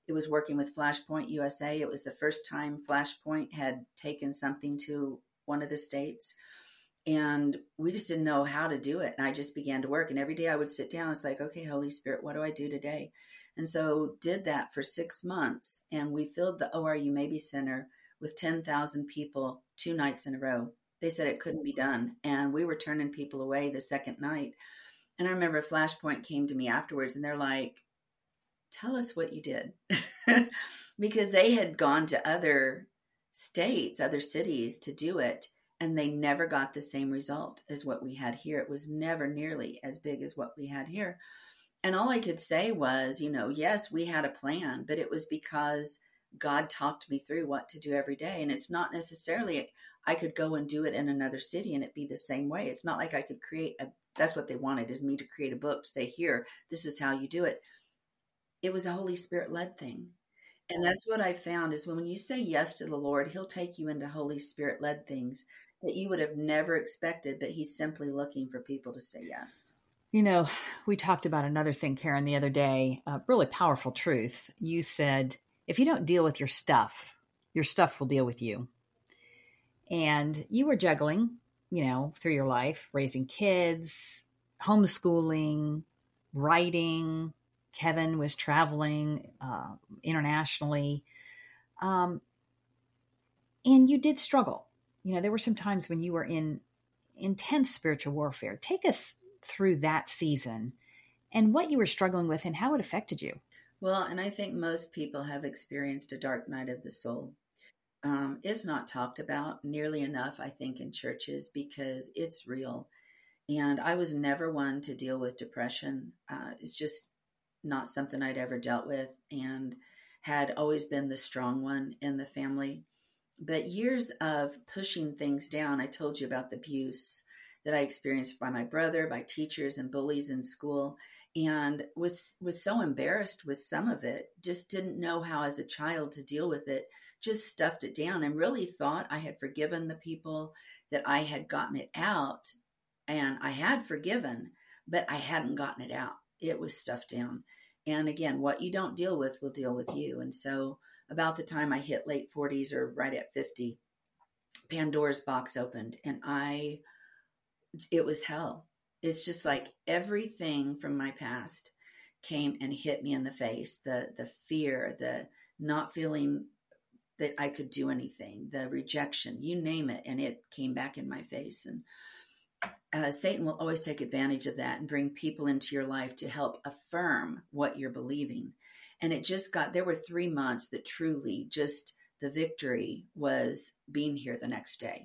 it was working with Flashpoint U S A. It was the first time Flashpoint had taken something to one of the states. And we just didn't know how to do it. And I just began to work. And every day I would sit down. It's like, okay, Holy Spirit, what do I do today? And so did that for six months. And we filled the O R U Maybe Center with ten thousand people two nights in a row. They said it couldn't be done. And we were turning people away the second night. And I remember Flashpoint came to me afterwards and they're like, tell us what you did. Because they had gone to other states, other cities to do it. And they never got the same result as what we had here. It was never nearly as big as what we had here. And all I could say was, you know, yes, we had a plan, but it was because God talked me through what to do every day. And it's not necessarily I could go and do it in another city and it be the same way. It's not like I could create a, that's what they wanted, is me to create a book to say, here, this is how you do it. It was a Holy Spirit led thing. And that's what I found is when you say yes to the Lord, he'll take you into Holy Spirit led things that you would have never expected, but he's simply looking for people to say yes.
You know, we talked about another thing, Karen, the other day, a really powerful truth. You said, if you don't deal with your stuff, your stuff will deal with you. And you were juggling, you know, through your life, raising kids, homeschooling, writing. Kevin was traveling uh, internationally. Um, and you did struggle. You know, there were some times when you were in intense spiritual warfare. Take us through that season and what you were struggling with and how it affected you.
Well, and I think most people have experienced a dark night of the soul. Um, it's not talked about nearly enough, I think, in churches because it's real. And I was never one to deal with depression. Uh, it's just not something I'd ever dealt with and had always been the strong one in the family. But years of pushing things down, I told you about the abuse that I experienced by my brother, by teachers and bullies in school, and was was so embarrassed with some of it, just didn't know how as a child to deal with it, just stuffed it down and really thought I had forgiven the people, that I had gotten it out, and I had forgiven, but I hadn't gotten it out. It was stuffed down. And again, what you don't deal with will deal with you. And so about the time I hit late forties or right at fifty, Pandora's box opened and I, it was hell. It's just like everything from my past came and hit me in the face. The, the fear, the not feeling that I could do anything, the rejection, you name it. And it came back in my face. And uh, Satan will always take advantage of that and bring people into your life to help affirm what you're believing. And it just got, there were three months that truly just the victory was being here the next day.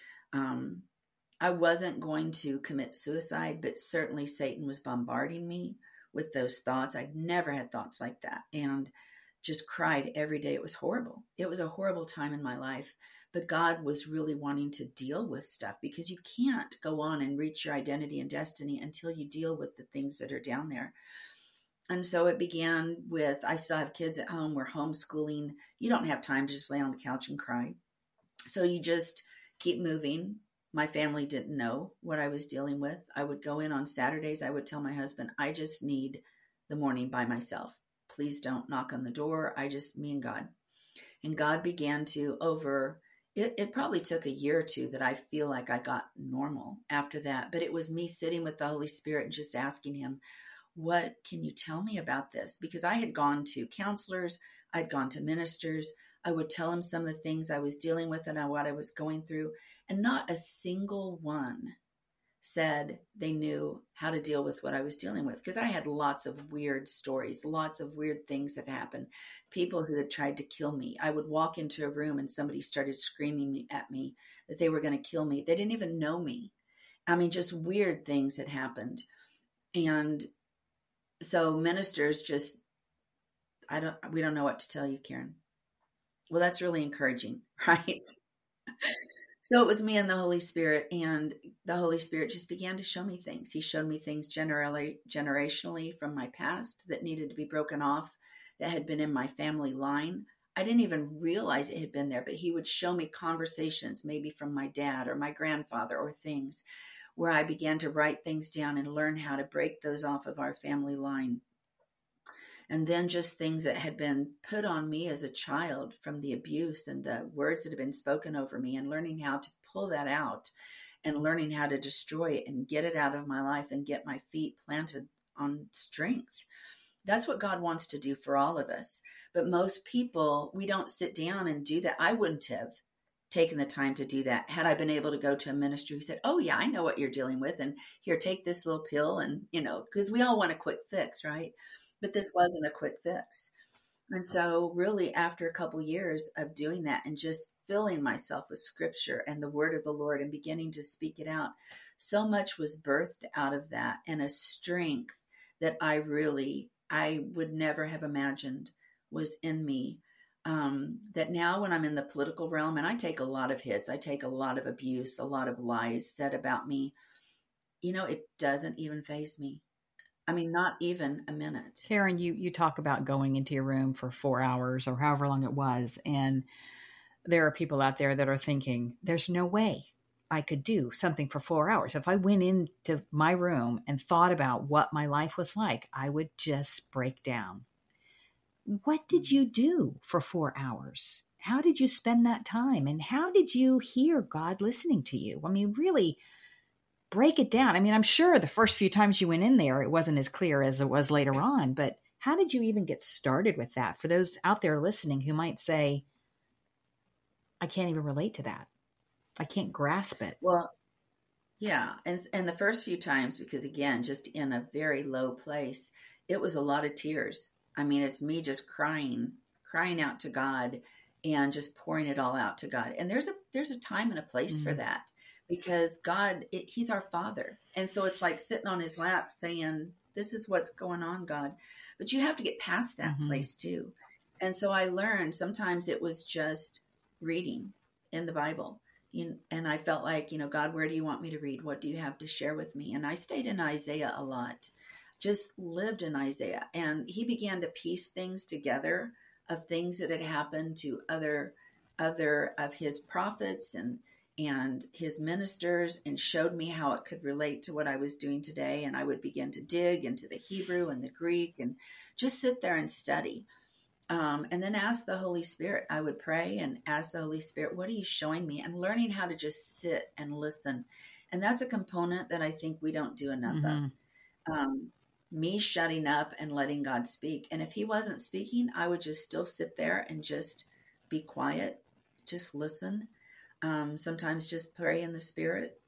Um, I wasn't going to commit suicide, but certainly Satan was bombarding me with those thoughts. I'd never had thoughts like that and just cried every day. It was horrible. It was a horrible time in my life, but God was really wanting to deal with stuff because you can't go on and reach your identity and destiny until you deal with the things that are down there. And so it began with, I still have kids at home. We're homeschooling. You don't have time to just lay on the couch and cry. So you just keep moving. My family didn't know what I was dealing with. I would go in on Saturdays. I would tell my husband, I just need the morning by myself. Please don't knock on the door. I just, me and God. And God began to over, it, it probably took a year or two that I feel like I got normal after that. But it was me sitting with the Holy Spirit and just asking him, what can you tell me about this? Because I had gone to counselors, I'd gone to ministers. I would tell them some of the things I was dealing with and what I was going through. And not a single one said they knew how to deal with what I was dealing with. Because I had lots of weird stories, lots of weird things that happened. People who had tried to kill me. I would walk into a room and somebody started screaming at me that they were going to kill me. They didn't even know me. I mean, just weird things had happened. And so ministers just, I don't, we don't know what to tell you, Karen. Well, that's really encouraging, right? So it was me and the Holy Spirit, and the Holy Spirit just began to show me things. He showed me things generally, generationally from my past that needed to be broken off, that had been in my family line. I didn't even realize it had been there, but he would show me conversations, maybe from my dad or my grandfather or things where I began to write things down and learn how to break those off of our family line. And then just things that had been put on me as a child from the abuse and the words that had been spoken over me, and learning how to pull that out and learning how to destroy it and get it out of my life and get my feet planted on strength. That's what God wants to do for all of us. But most people, we don't sit down and do that. I wouldn't have taken the time to do that had I been able to go to a minister who said, oh yeah, I know what you're dealing with. And here, take this little pill. And, you know, because we all want a quick fix, right? But this wasn't a quick fix. And so really after a couple years of doing that and just filling myself with scripture and the word of the Lord and beginning to speak it out, so much was birthed out of that, and a strength that I really, I would never have imagined was in me. Um, that now when I'm in the political realm, and I take a lot of hits, I take a lot of abuse, a lot of lies said about me, you know, it doesn't even faze me. I mean, not even a minute.
Karen, you, you talk about going into your room for four hours or however long it was. And there are people out there that are thinking, there's no way I could do something for four hours. If I went into my room and thought about what my life was like, I would just break down. What did you do for four hours? How did you spend that time? And how did you hear God listening to you? I mean, really break it down. I mean, I'm sure the first few times you went in there, it wasn't as clear as it was later on, but how did you even get started with that? For those out there listening who might say, I can't even relate to that. I can't grasp it.
Well, yeah. And, and the first few times, because again, just in a very low place, it was a lot of tears. I mean, it's me just crying, crying out to God and just pouring it all out to God. And there's a, there's a time and a place mm-hmm. for that, because God, it, he's our Father. And so it's like sitting on his lap saying, this is what's going on, God. But you have to get past that mm-hmm. place too. And so I learned sometimes it was just reading in the Bible. You, and I felt like, you know, God, where do you want me to read? What do you have to share with me? And I stayed in Isaiah a lot, just lived in Isaiah. And he began to piece things together of things that had happened to other, other of his prophets and, and his ministers, and showed me how it could relate to what I was doing today. And I would begin to dig into the Hebrew and the Greek and just sit there and study. Um, and then ask the Holy Spirit. I would pray and ask the Holy Spirit, what are you showing me? And learning how to just sit and listen. And that's a component that I think we don't do enough mm-hmm. of. Um, me shutting up and letting God speak. And if he wasn't speaking, I would just still sit there and just be quiet, just listen. Um, sometimes just pray in the Spirit.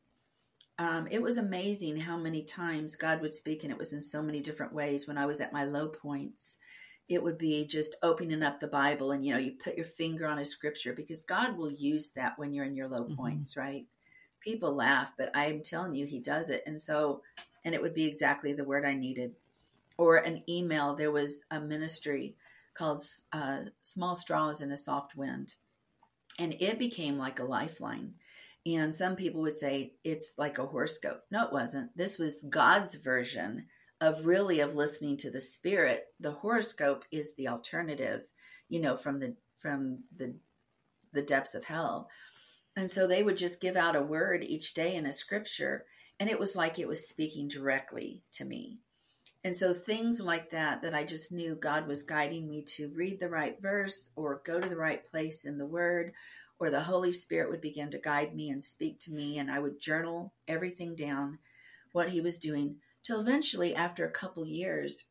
Um, it was amazing how many times God would speak, and it was in so many different ways. When I was at my low points, it would be just opening up the Bible and, you know, you put your finger on a scripture, because God will use that when you're in your low mm-hmm. points, right? People laugh, but I'm telling you, he does it. And so, and it would be exactly the word I needed. Or an email. There was a ministry called uh, Small Straws in a Soft Wind. And it became like a lifeline. And some people would say it's like a horoscope. No, it wasn't. This was God's version of really of listening to the Spirit. The horoscope is the alternative, you know, from the from the the depths of hell. And so they would just give out a word each day in a scripture, and it was like it was speaking directly to me. And so things like that, that I just knew God was guiding me to read the right verse or go to the right place in the word, or the Holy Spirit would begin to guide me and speak to me, and I would journal everything down, what he was doing. Till eventually, after a couple years,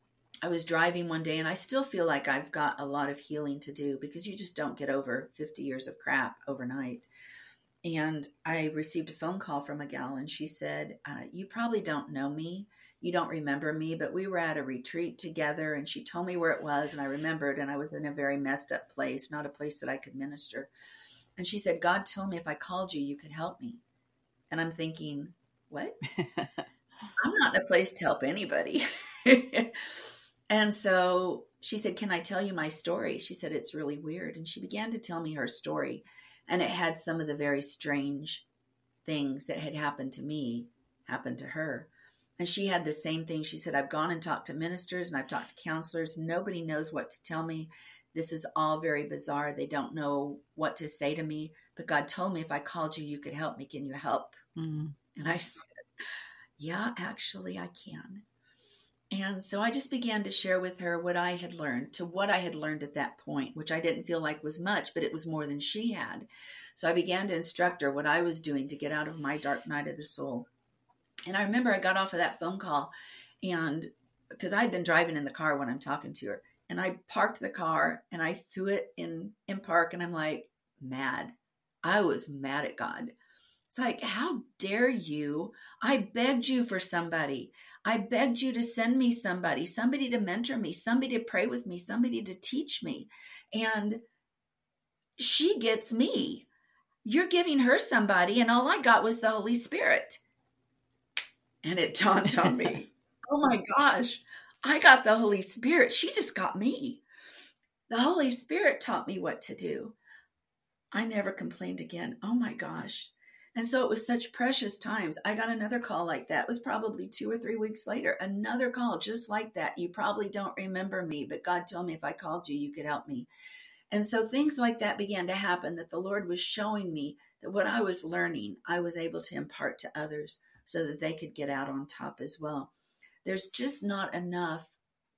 I was driving one day, and I still feel like I've got a lot of healing to do, because you just don't get over fifty years of crap overnight. And I received a phone call from a gal, and she said, uh, you probably don't know me. You don't remember me, but we were at a retreat together, and she told me where it was, and I remembered, and I was in a very messed up place, not a place that I could minister. And she said, God told me if I called you, you could help me. And I'm thinking, what? I'm not in a place to help anybody. And so she said, can I tell you my story? She said, it's really weird. And she began to tell me her story. And it had some of the very strange things that had happened to me happen to her. And she had the same thing. She said, I've gone and talked to ministers and I've talked to counselors. Nobody knows what to tell me. This is all very bizarre. They don't know what to say to me. But God told me if I called you, you could help me. Can you help? Mm-hmm. And I said, yeah, actually I can. And so I just began to share with her what I had learned, to what I had learned at that point, which I didn't feel like was much, but it was more than she had. So I began to instruct her what I was doing to get out of my dark night of the soul. And I remember I got off of that phone call, and because I'd been driving in the car when I'm talking to her, and I parked the car and I threw it in, in park, and I'm like, mad. I was mad at God. It's like, how dare you? I begged you for somebody. I begged you to send me somebody, somebody to mentor me, somebody to pray with me, somebody to teach me. And she gets me. You're giving her somebody, and all I got was the Holy Spirit. And it dawned on me, oh my gosh, I got the Holy Spirit. She just got me. The Holy Spirit taught me what to do. I never complained again. Oh my gosh. And so it was such precious times. I got another call like that. It was probably two or three weeks later. Another call just like that. You probably don't remember me, but God told me if I called you, you could help me. And so things like that began to happen, that the Lord was showing me that what I was learning, I was able to impart to others so that they could get out on top as well. There's just not enough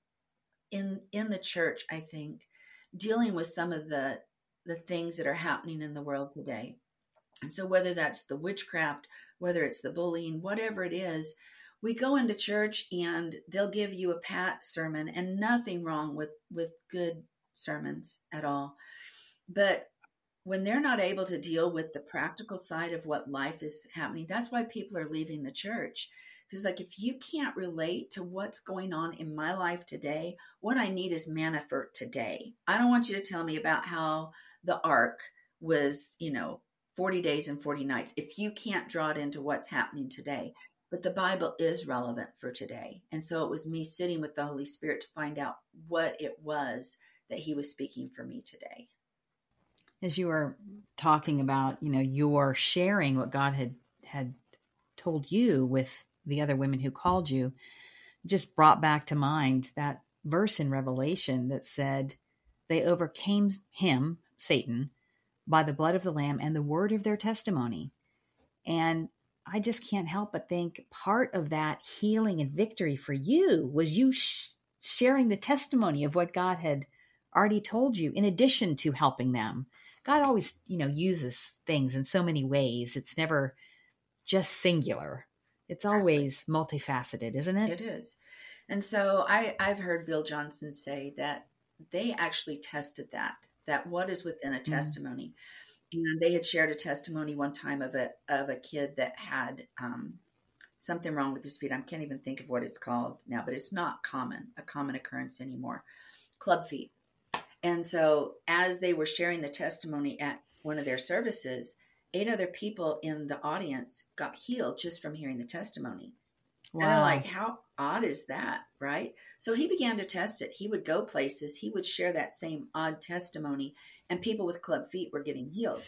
in, in the church, I think, dealing with some of the, the things that are happening in the world today. And so whether that's the witchcraft, whether it's the bullying, whatever it is, we go into church and they'll give you a pat sermon, and nothing wrong with, with good sermons at all. But when they're not able to deal with the practical side of what life is happening, that's why people are leaving the church. Because like, if you can't relate to what's going on in my life today, what I need is manna for today. I don't want you to tell me about how the ark was, you know, forty days and forty nights, if you can't draw it into what's happening today. But the Bible is relevant for today. And so it was me sitting with the Holy Spirit to find out what it was that he was speaking for me today.
As you were talking about, you know, your sharing what God had, had told you with the other women who called you, just brought back to mind that verse in Revelation that said they overcame him, Satan, by the blood of the Lamb and the word of their testimony. And I just can't help but think part of that healing and victory for you was you sh- sharing the testimony of what God had already told you, in addition to helping them. God always, you know, uses things in so many ways. It's never just singular. It's always multifaceted, isn't it?
It is. And so I, I've heard Bill Johnson say that they actually tested that, that what is within a testimony. Mm. And they had shared a testimony one time of a, of a kid that had um, something wrong with his feet. I can't even think of what it's called now, but it's not common, a common occurrence anymore. Club feet. And so as they were sharing the testimony at one of their services, eight other people in the audience got healed just from hearing the testimony. Wow. And I'm like, how odd is that, right? So he began to test it. He would go places. He would share that same odd testimony, and people with club feet were getting healed.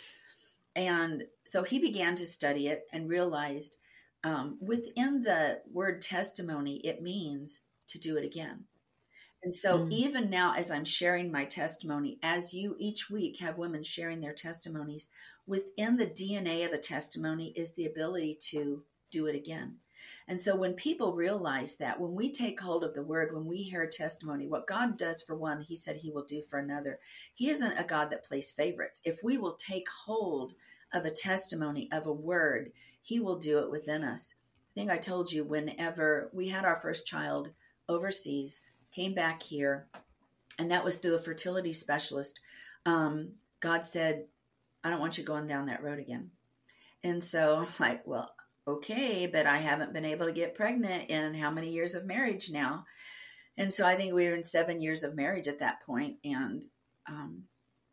And so he began to study it and realized um, within the word testimony, it means to do it again. And so mm. even now, as I'm sharing my testimony, as you each week have women sharing their testimonies, within the D N A of a testimony is the ability to do it again. And so when people realize that, when we take hold of the word, when we hear a testimony, what God does for one, he said he will do for another. He isn't a God that plays favorites. If we will take hold of a testimony, of a word, he will do it within us. I think I told you, whenever we had our first child overseas, came back here, and that was through a fertility specialist, um, God said, I don't want you going down that road again. And so I'm like, well, okay, but I haven't been able to get pregnant in how many years of marriage now? And so I think we were in seven years of marriage at that point. And um,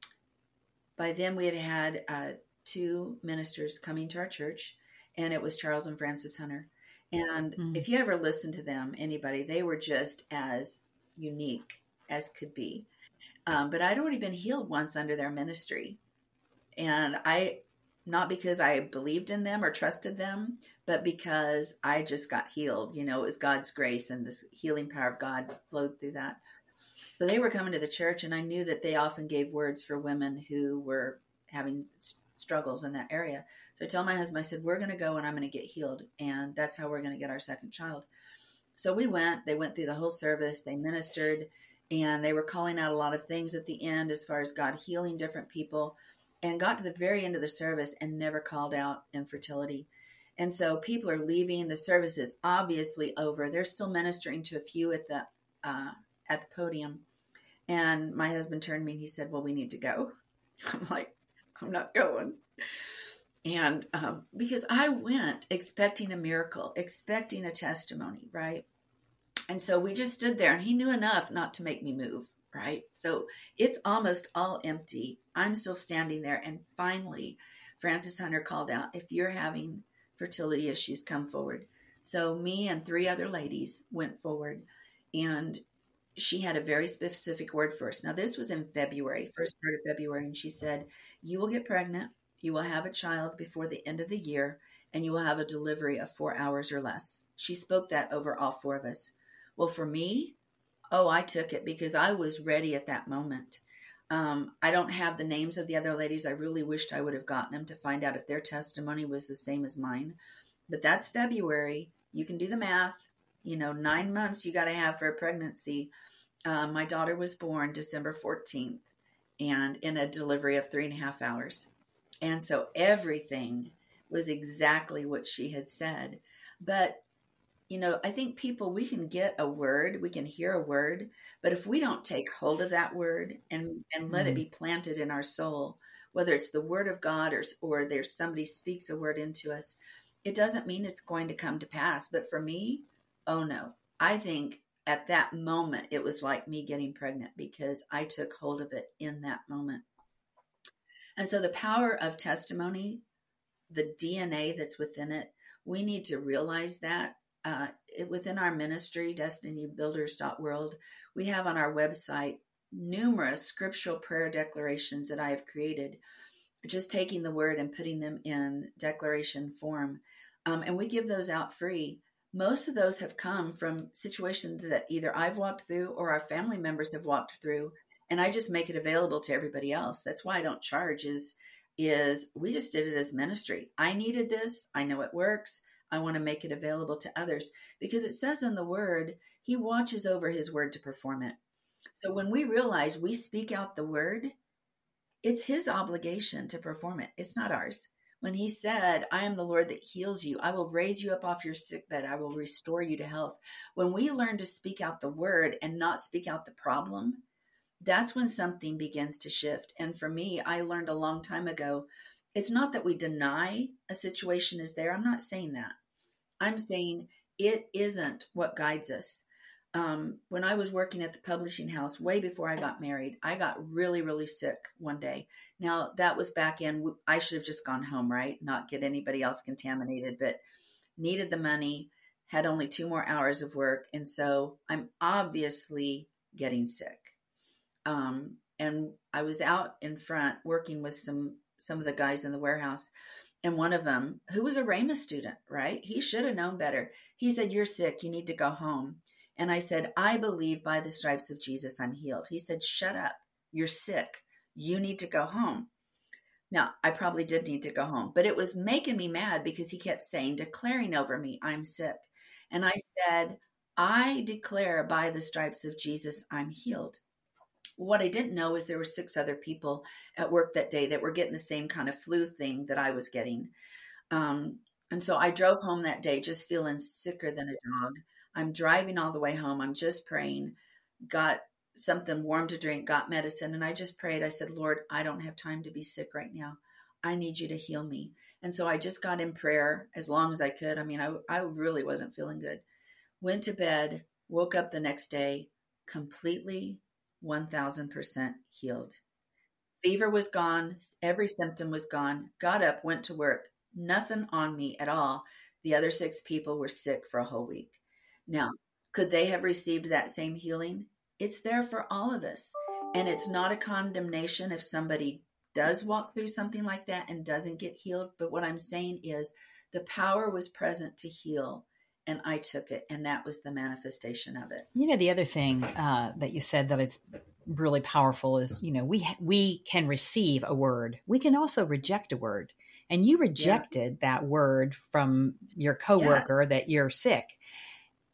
by then we had had uh, two ministers coming to our church, and it was Charles and Frances Hunter. And mm. if you ever listen to them, anybody, they were just as unique as could be. Um, but I'd already been healed once under their ministry. And I, not because I believed in them or trusted them, but because I just got healed. You know, it was God's grace, and this healing power of God flowed through that. So they were coming to the church, and I knew that they often gave words for women who were having struggles in that area. So I told my husband, I said, we're going to go and I'm going to get healed. And that's how we're going to get our second child. So we went, they went through the whole service, they ministered, and they were calling out a lot of things at the end as far as God healing different people, and got to the very end of the service and never called out infertility. And so people are leaving. The service is obviously over. They're still ministering to a few at the uh, at the podium. And my husband turned to me and he said, well, we need to go. I'm like, I'm not going. And um, because I went expecting a miracle, expecting a testimony, right? And so we just stood there, and he knew enough not to make me move, right? So it's almost all empty. I'm still standing there. And finally, Francis Hunter called out, if you're having fertility issues, come forward. So me and three other ladies went forward, and she had a very specific word for us. Now, this was in February, first part of February, and she said, you will get pregnant, you will have a child before the end of the year, and you will have a delivery of four hours or less. She spoke that over all four of us. Well, for me, oh, I took it because I was ready at that moment. Um, I don't have the names of the other ladies. I really wished I would have gotten them to find out if their testimony was the same as mine. But that's February. You can do the math. You know, nine months you got to have for a pregnancy. Uh, my daughter was born December fourteenth and in a delivery of three and a half hours. And so everything was exactly what she had said. But you know, I think people, we can get a word, we can hear a word, but if we don't take hold of that word and, and let mm-hmm. it be planted in our soul, whether it's the word of God or, or there's somebody speaks a word into us, it doesn't mean it's going to come to pass. But for me, oh no, I think at that moment, it was like me getting pregnant because I took hold of it in that moment. And so the power of testimony, the D N A that's within it, we need to realize that. Uh, it, within our ministry, destiny builders dot world, we have on our website numerous scriptural prayer declarations that I have created, just taking the word and putting them in declaration form. Um, and we give those out free. Most of those have come from situations that either I've walked through or our family members have walked through, and I just make it available to everybody else. That's why I don't charge, is, is we just did it as ministry. I needed this. I know it works. I want to make it available to others because it says in the word, he watches over his word to perform it. So when we realize we speak out the word, it's his obligation to perform it. It's not ours. When he said, I am the Lord that heals you, I will raise you up off your sick bed. I will restore you to health. When we learn to speak out the word and not speak out the problem, that's when something begins to shift. And for me, I learned a long time ago, it's not that we deny a situation is there. I'm not saying that. I'm saying it isn't what guides us. Um, when I was working at the publishing house, way before I got married, I got really, really sick one day. Now, that was back in, I should have just gone home, right? Not get anybody else contaminated, but needed the money, had only two more hours of work. And so I'm obviously getting sick. Um, and I was out in front working with some some of the guys in the warehouse. And one of them, who was a Rhema student, right? He should have known better. He said, you're sick. You need to go home. And I said, I believe by the stripes of Jesus, I'm healed. He said, shut up. You're sick. You need to go home. Now, I probably did need to go home, but it was making me mad because he kept saying, declaring over me, I'm sick. And I said, I declare by the stripes of Jesus, I'm healed. What I didn't know is there were six other people at work that day that were getting the same kind of flu thing that I was getting. Um, and so I drove home that day just feeling sicker than a dog. I'm driving all the way home. I'm just praying, got something warm to drink, got medicine. And I just prayed. I said, Lord, I don't have time to be sick right now. I need you to heal me. And so I just got in prayer as long as I could. I mean, I, I really wasn't feeling good. Went to bed, woke up the next day, completely one thousand percent healed. Fever was gone. Every symptom was gone. Got up, went to work. Nothing on me at all. The other six people were sick for a whole week. Now, could they have received that same healing? It's there for all of us. And it's not a condemnation if somebody does walk through something like that and doesn't get healed. But what I'm saying is the power was present to heal. And I took it, and that was the manifestation of it.
You know, the other thing uh, that you said that it's really powerful is, you know, we we can receive a word. We can also reject a word. And you rejected yeah. that word from your coworker yes. that you're sick.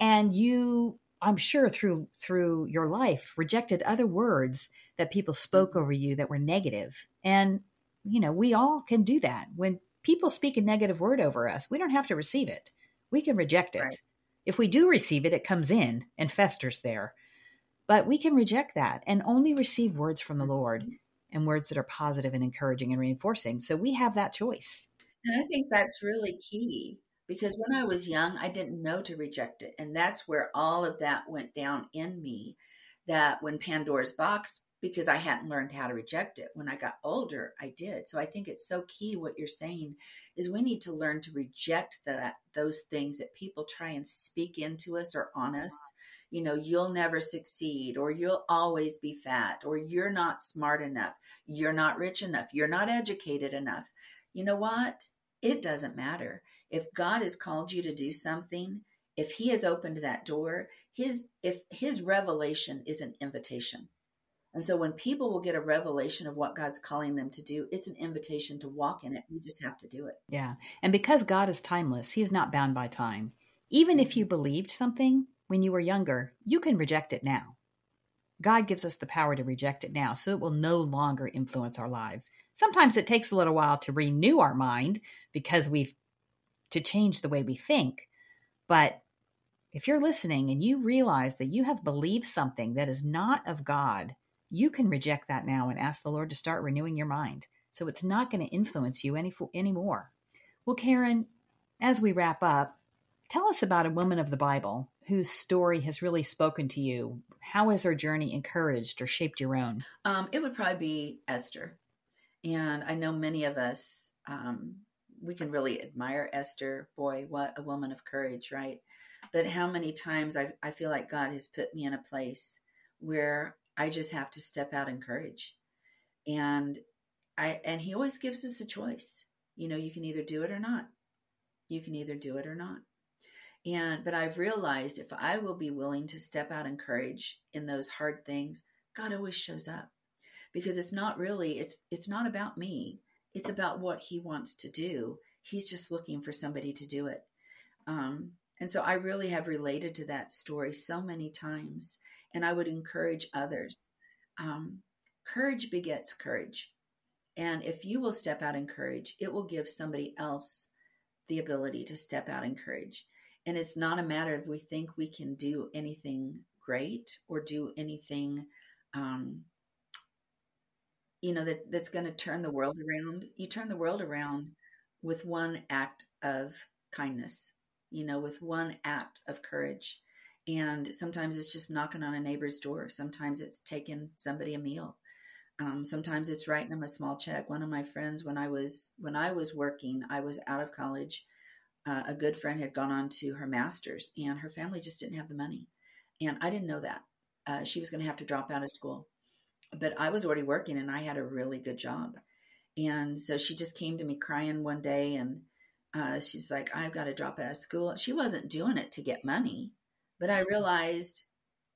And you, I'm sure through through your life, rejected other words that people spoke over you that were negative. And, you know, we all can do that. When people speak a negative word over us, we don't have to receive it. We can reject it.
Right.
If we do receive it, it comes in and festers there. But we can reject that and only receive words from the Lord and words that are positive and encouraging and reinforcing. So we have that choice.
And I think that's really key, because when I was young, I didn't know to reject it. And that's where all of that went down in me, that when Pandora's box, because I hadn't learned how to reject it. When I got older, I did. So I think it's so key what you're saying is we need to learn to reject that, those things that people try and speak into us or on us. You know, you'll never succeed, or you'll always be fat, or you're not smart enough. You're not rich enough. You're not educated enough. You know what? It doesn't matter. If God has called you to do something, if he has opened that door, his if his revelation is an invitation. And so when people will get a revelation of what God's calling them to do, it's an invitation to walk in it. You just have to do it.
Yeah. And because God is timeless, he is not bound by time. Even if you believed something when you were younger, you can reject it now. God gives us the power to reject it now, so it will no longer influence our lives. Sometimes it takes a little while to renew our mind because we've to change the way we think. But if you're listening and you realize that you have believed something that is not of God, you can reject that now and ask the Lord to start renewing your mind. So it's not going to influence you any anymore. Well, Karen, as we wrap up, tell us about a woman of the Bible whose story has really spoken to you. How has her journey encouraged or shaped your own?
Um, it would probably be Esther. And I know many of us, um, we can really admire Esther. Boy, what a woman of courage, right? But how many times I, I feel like God has put me in a place where I just have to step out in courage. And I and he always gives us a choice. You know, you can either do it or not. You can either do it or not. And but I've realized if I will be willing to step out in courage in those hard things, God always shows up. Because it's not really, it's it's not about me. It's about what he wants to do. He's just looking for somebody to do it. Um, and so I really have related to that story so many times. And I would encourage others. Um, courage begets courage. And if you will step out in courage, it will give somebody else the ability to step out in courage. And it's not a matter of we think we can do anything great or do anything, um, you know, that, that's going to turn the world around. You turn the world around with one act of kindness, you know, with one act of courage. And sometimes it's just knocking on a neighbor's door. Sometimes it's taking somebody a meal. Um, sometimes it's writing them a small check. One of my friends, when I was when I was working, I was out of college. Uh, a good friend had gone on to her master's, and her family just didn't have the money. And I didn't know that. Uh, she was going to have to drop out of school. But I was already working, and I had a really good job. And so she just came to me crying one day, and uh, she's like, I've got to drop out of school. She wasn't doing it to get money. But I realized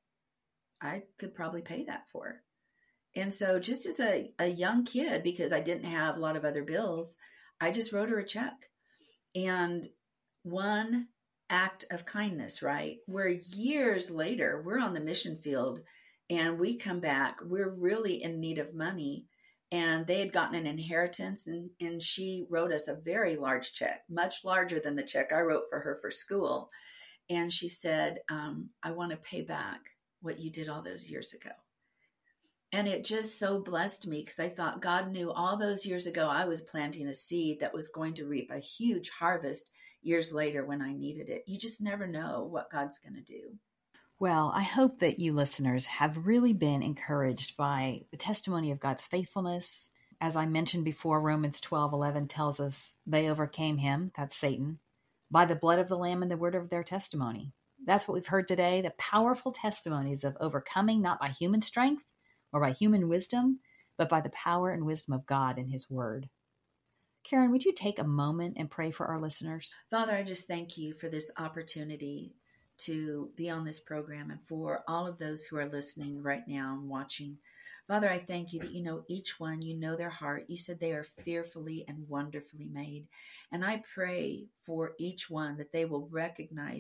I could probably pay that for her. And so just as a, a young kid, because I didn't have a lot of other bills, I just wrote her a check. And one act of kindness, right? Where years later, we're on the mission field and we come back, we're really in need of money. And they had gotten an inheritance, and, and she wrote us a very large check, much larger than the check I wrote for her for school. And she said, um, I want to pay back what you did all those years ago. And it just so blessed me because I thought God knew all those years ago I was planting a seed that was going to reap a huge harvest years later when I needed it. You just never know what God's going to do.
Well, I hope that you listeners have really been encouraged by the testimony of God's faithfulness. As I mentioned before, Romans twelve eleven tells us they overcame him, that's Satan, by the blood of the Lamb and the word of their testimony. That's what we've heard today, the powerful testimonies of overcoming not by human strength or by human wisdom, but by the power and wisdom of God and his word. Karen, would you take a moment and pray for our listeners?
Father, I just thank you for this opportunity to be on this program and for all of those who are listening right now and watching. Father, I thank you that you know each one, you know their heart. You said they are fearfully and wonderfully made. And I pray for each one that they will recognize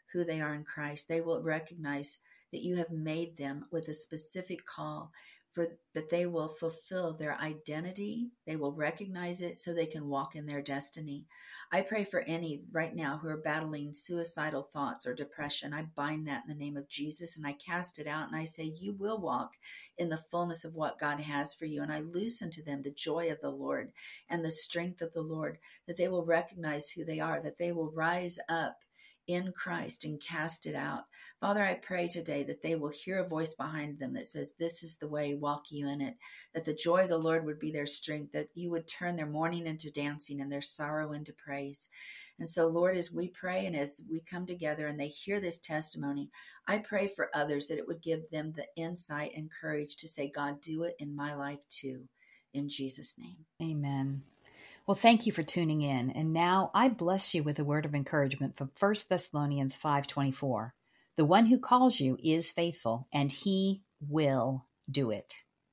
who they are in Christ. They will recognize that you have made them with a specific call, for that they will fulfill their identity. They will recognize it so they can walk in their destiny. I pray for any right now who are battling suicidal thoughts or depression. I bind that in the name of Jesus, and I cast it out, and I say, you will walk in the fullness of what God has for you. And I loosen to them the joy of the Lord and the strength of the Lord, that they will recognize who they are, that they will rise up in Christ and cast it out. Father, I pray today that they will hear a voice behind them that says, this is the way, walk you in it, that the joy of the Lord would be their strength, that you would turn their mourning into dancing and their sorrow into praise. And so, Lord, as we pray and as we come together and they hear this testimony, I pray for others that it would give them the insight and courage to say, God, do it in my life too, in Jesus' name.
Amen. Well, thank you for tuning in. And now I bless you with a word of encouragement from First Thessalonians five twenty-four. The one who calls you is faithful, and he will do it.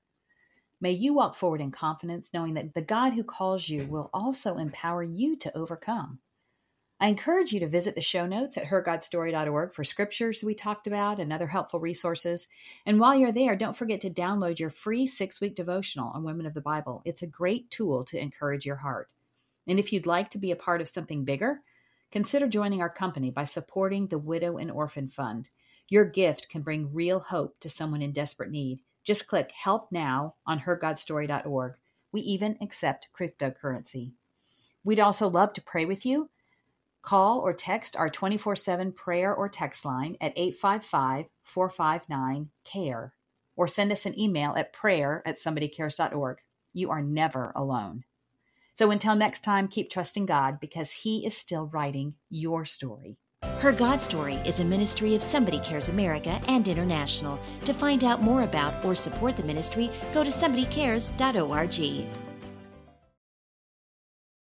May you walk forward in confidence, knowing that the God who calls you will also empower you to overcome. I encourage you to visit the show notes at her god story dot org for scriptures we talked about and other helpful resources. And while you're there, don't forget to download your free six-week devotional on Women of the Bible. It's a great tool to encourage your heart. And if you'd like to be a part of something bigger, consider joining our company by supporting the Widow and Orphan Fund. Your gift can bring real hope to someone in desperate need. Just click Help Now on her god story dot org. We even accept cryptocurrency. We'd also love to pray with you. Call or text our twenty-four seven prayer or text line at eight five five, four five nine, C A R E or send us an email at prayer at somebody cares dot org. You are never alone. So until next time, keep trusting God because He is still writing your story.
Her God Story is a ministry of Somebody Cares America and International. To find out more about or support the ministry, go to somebody cares dot org.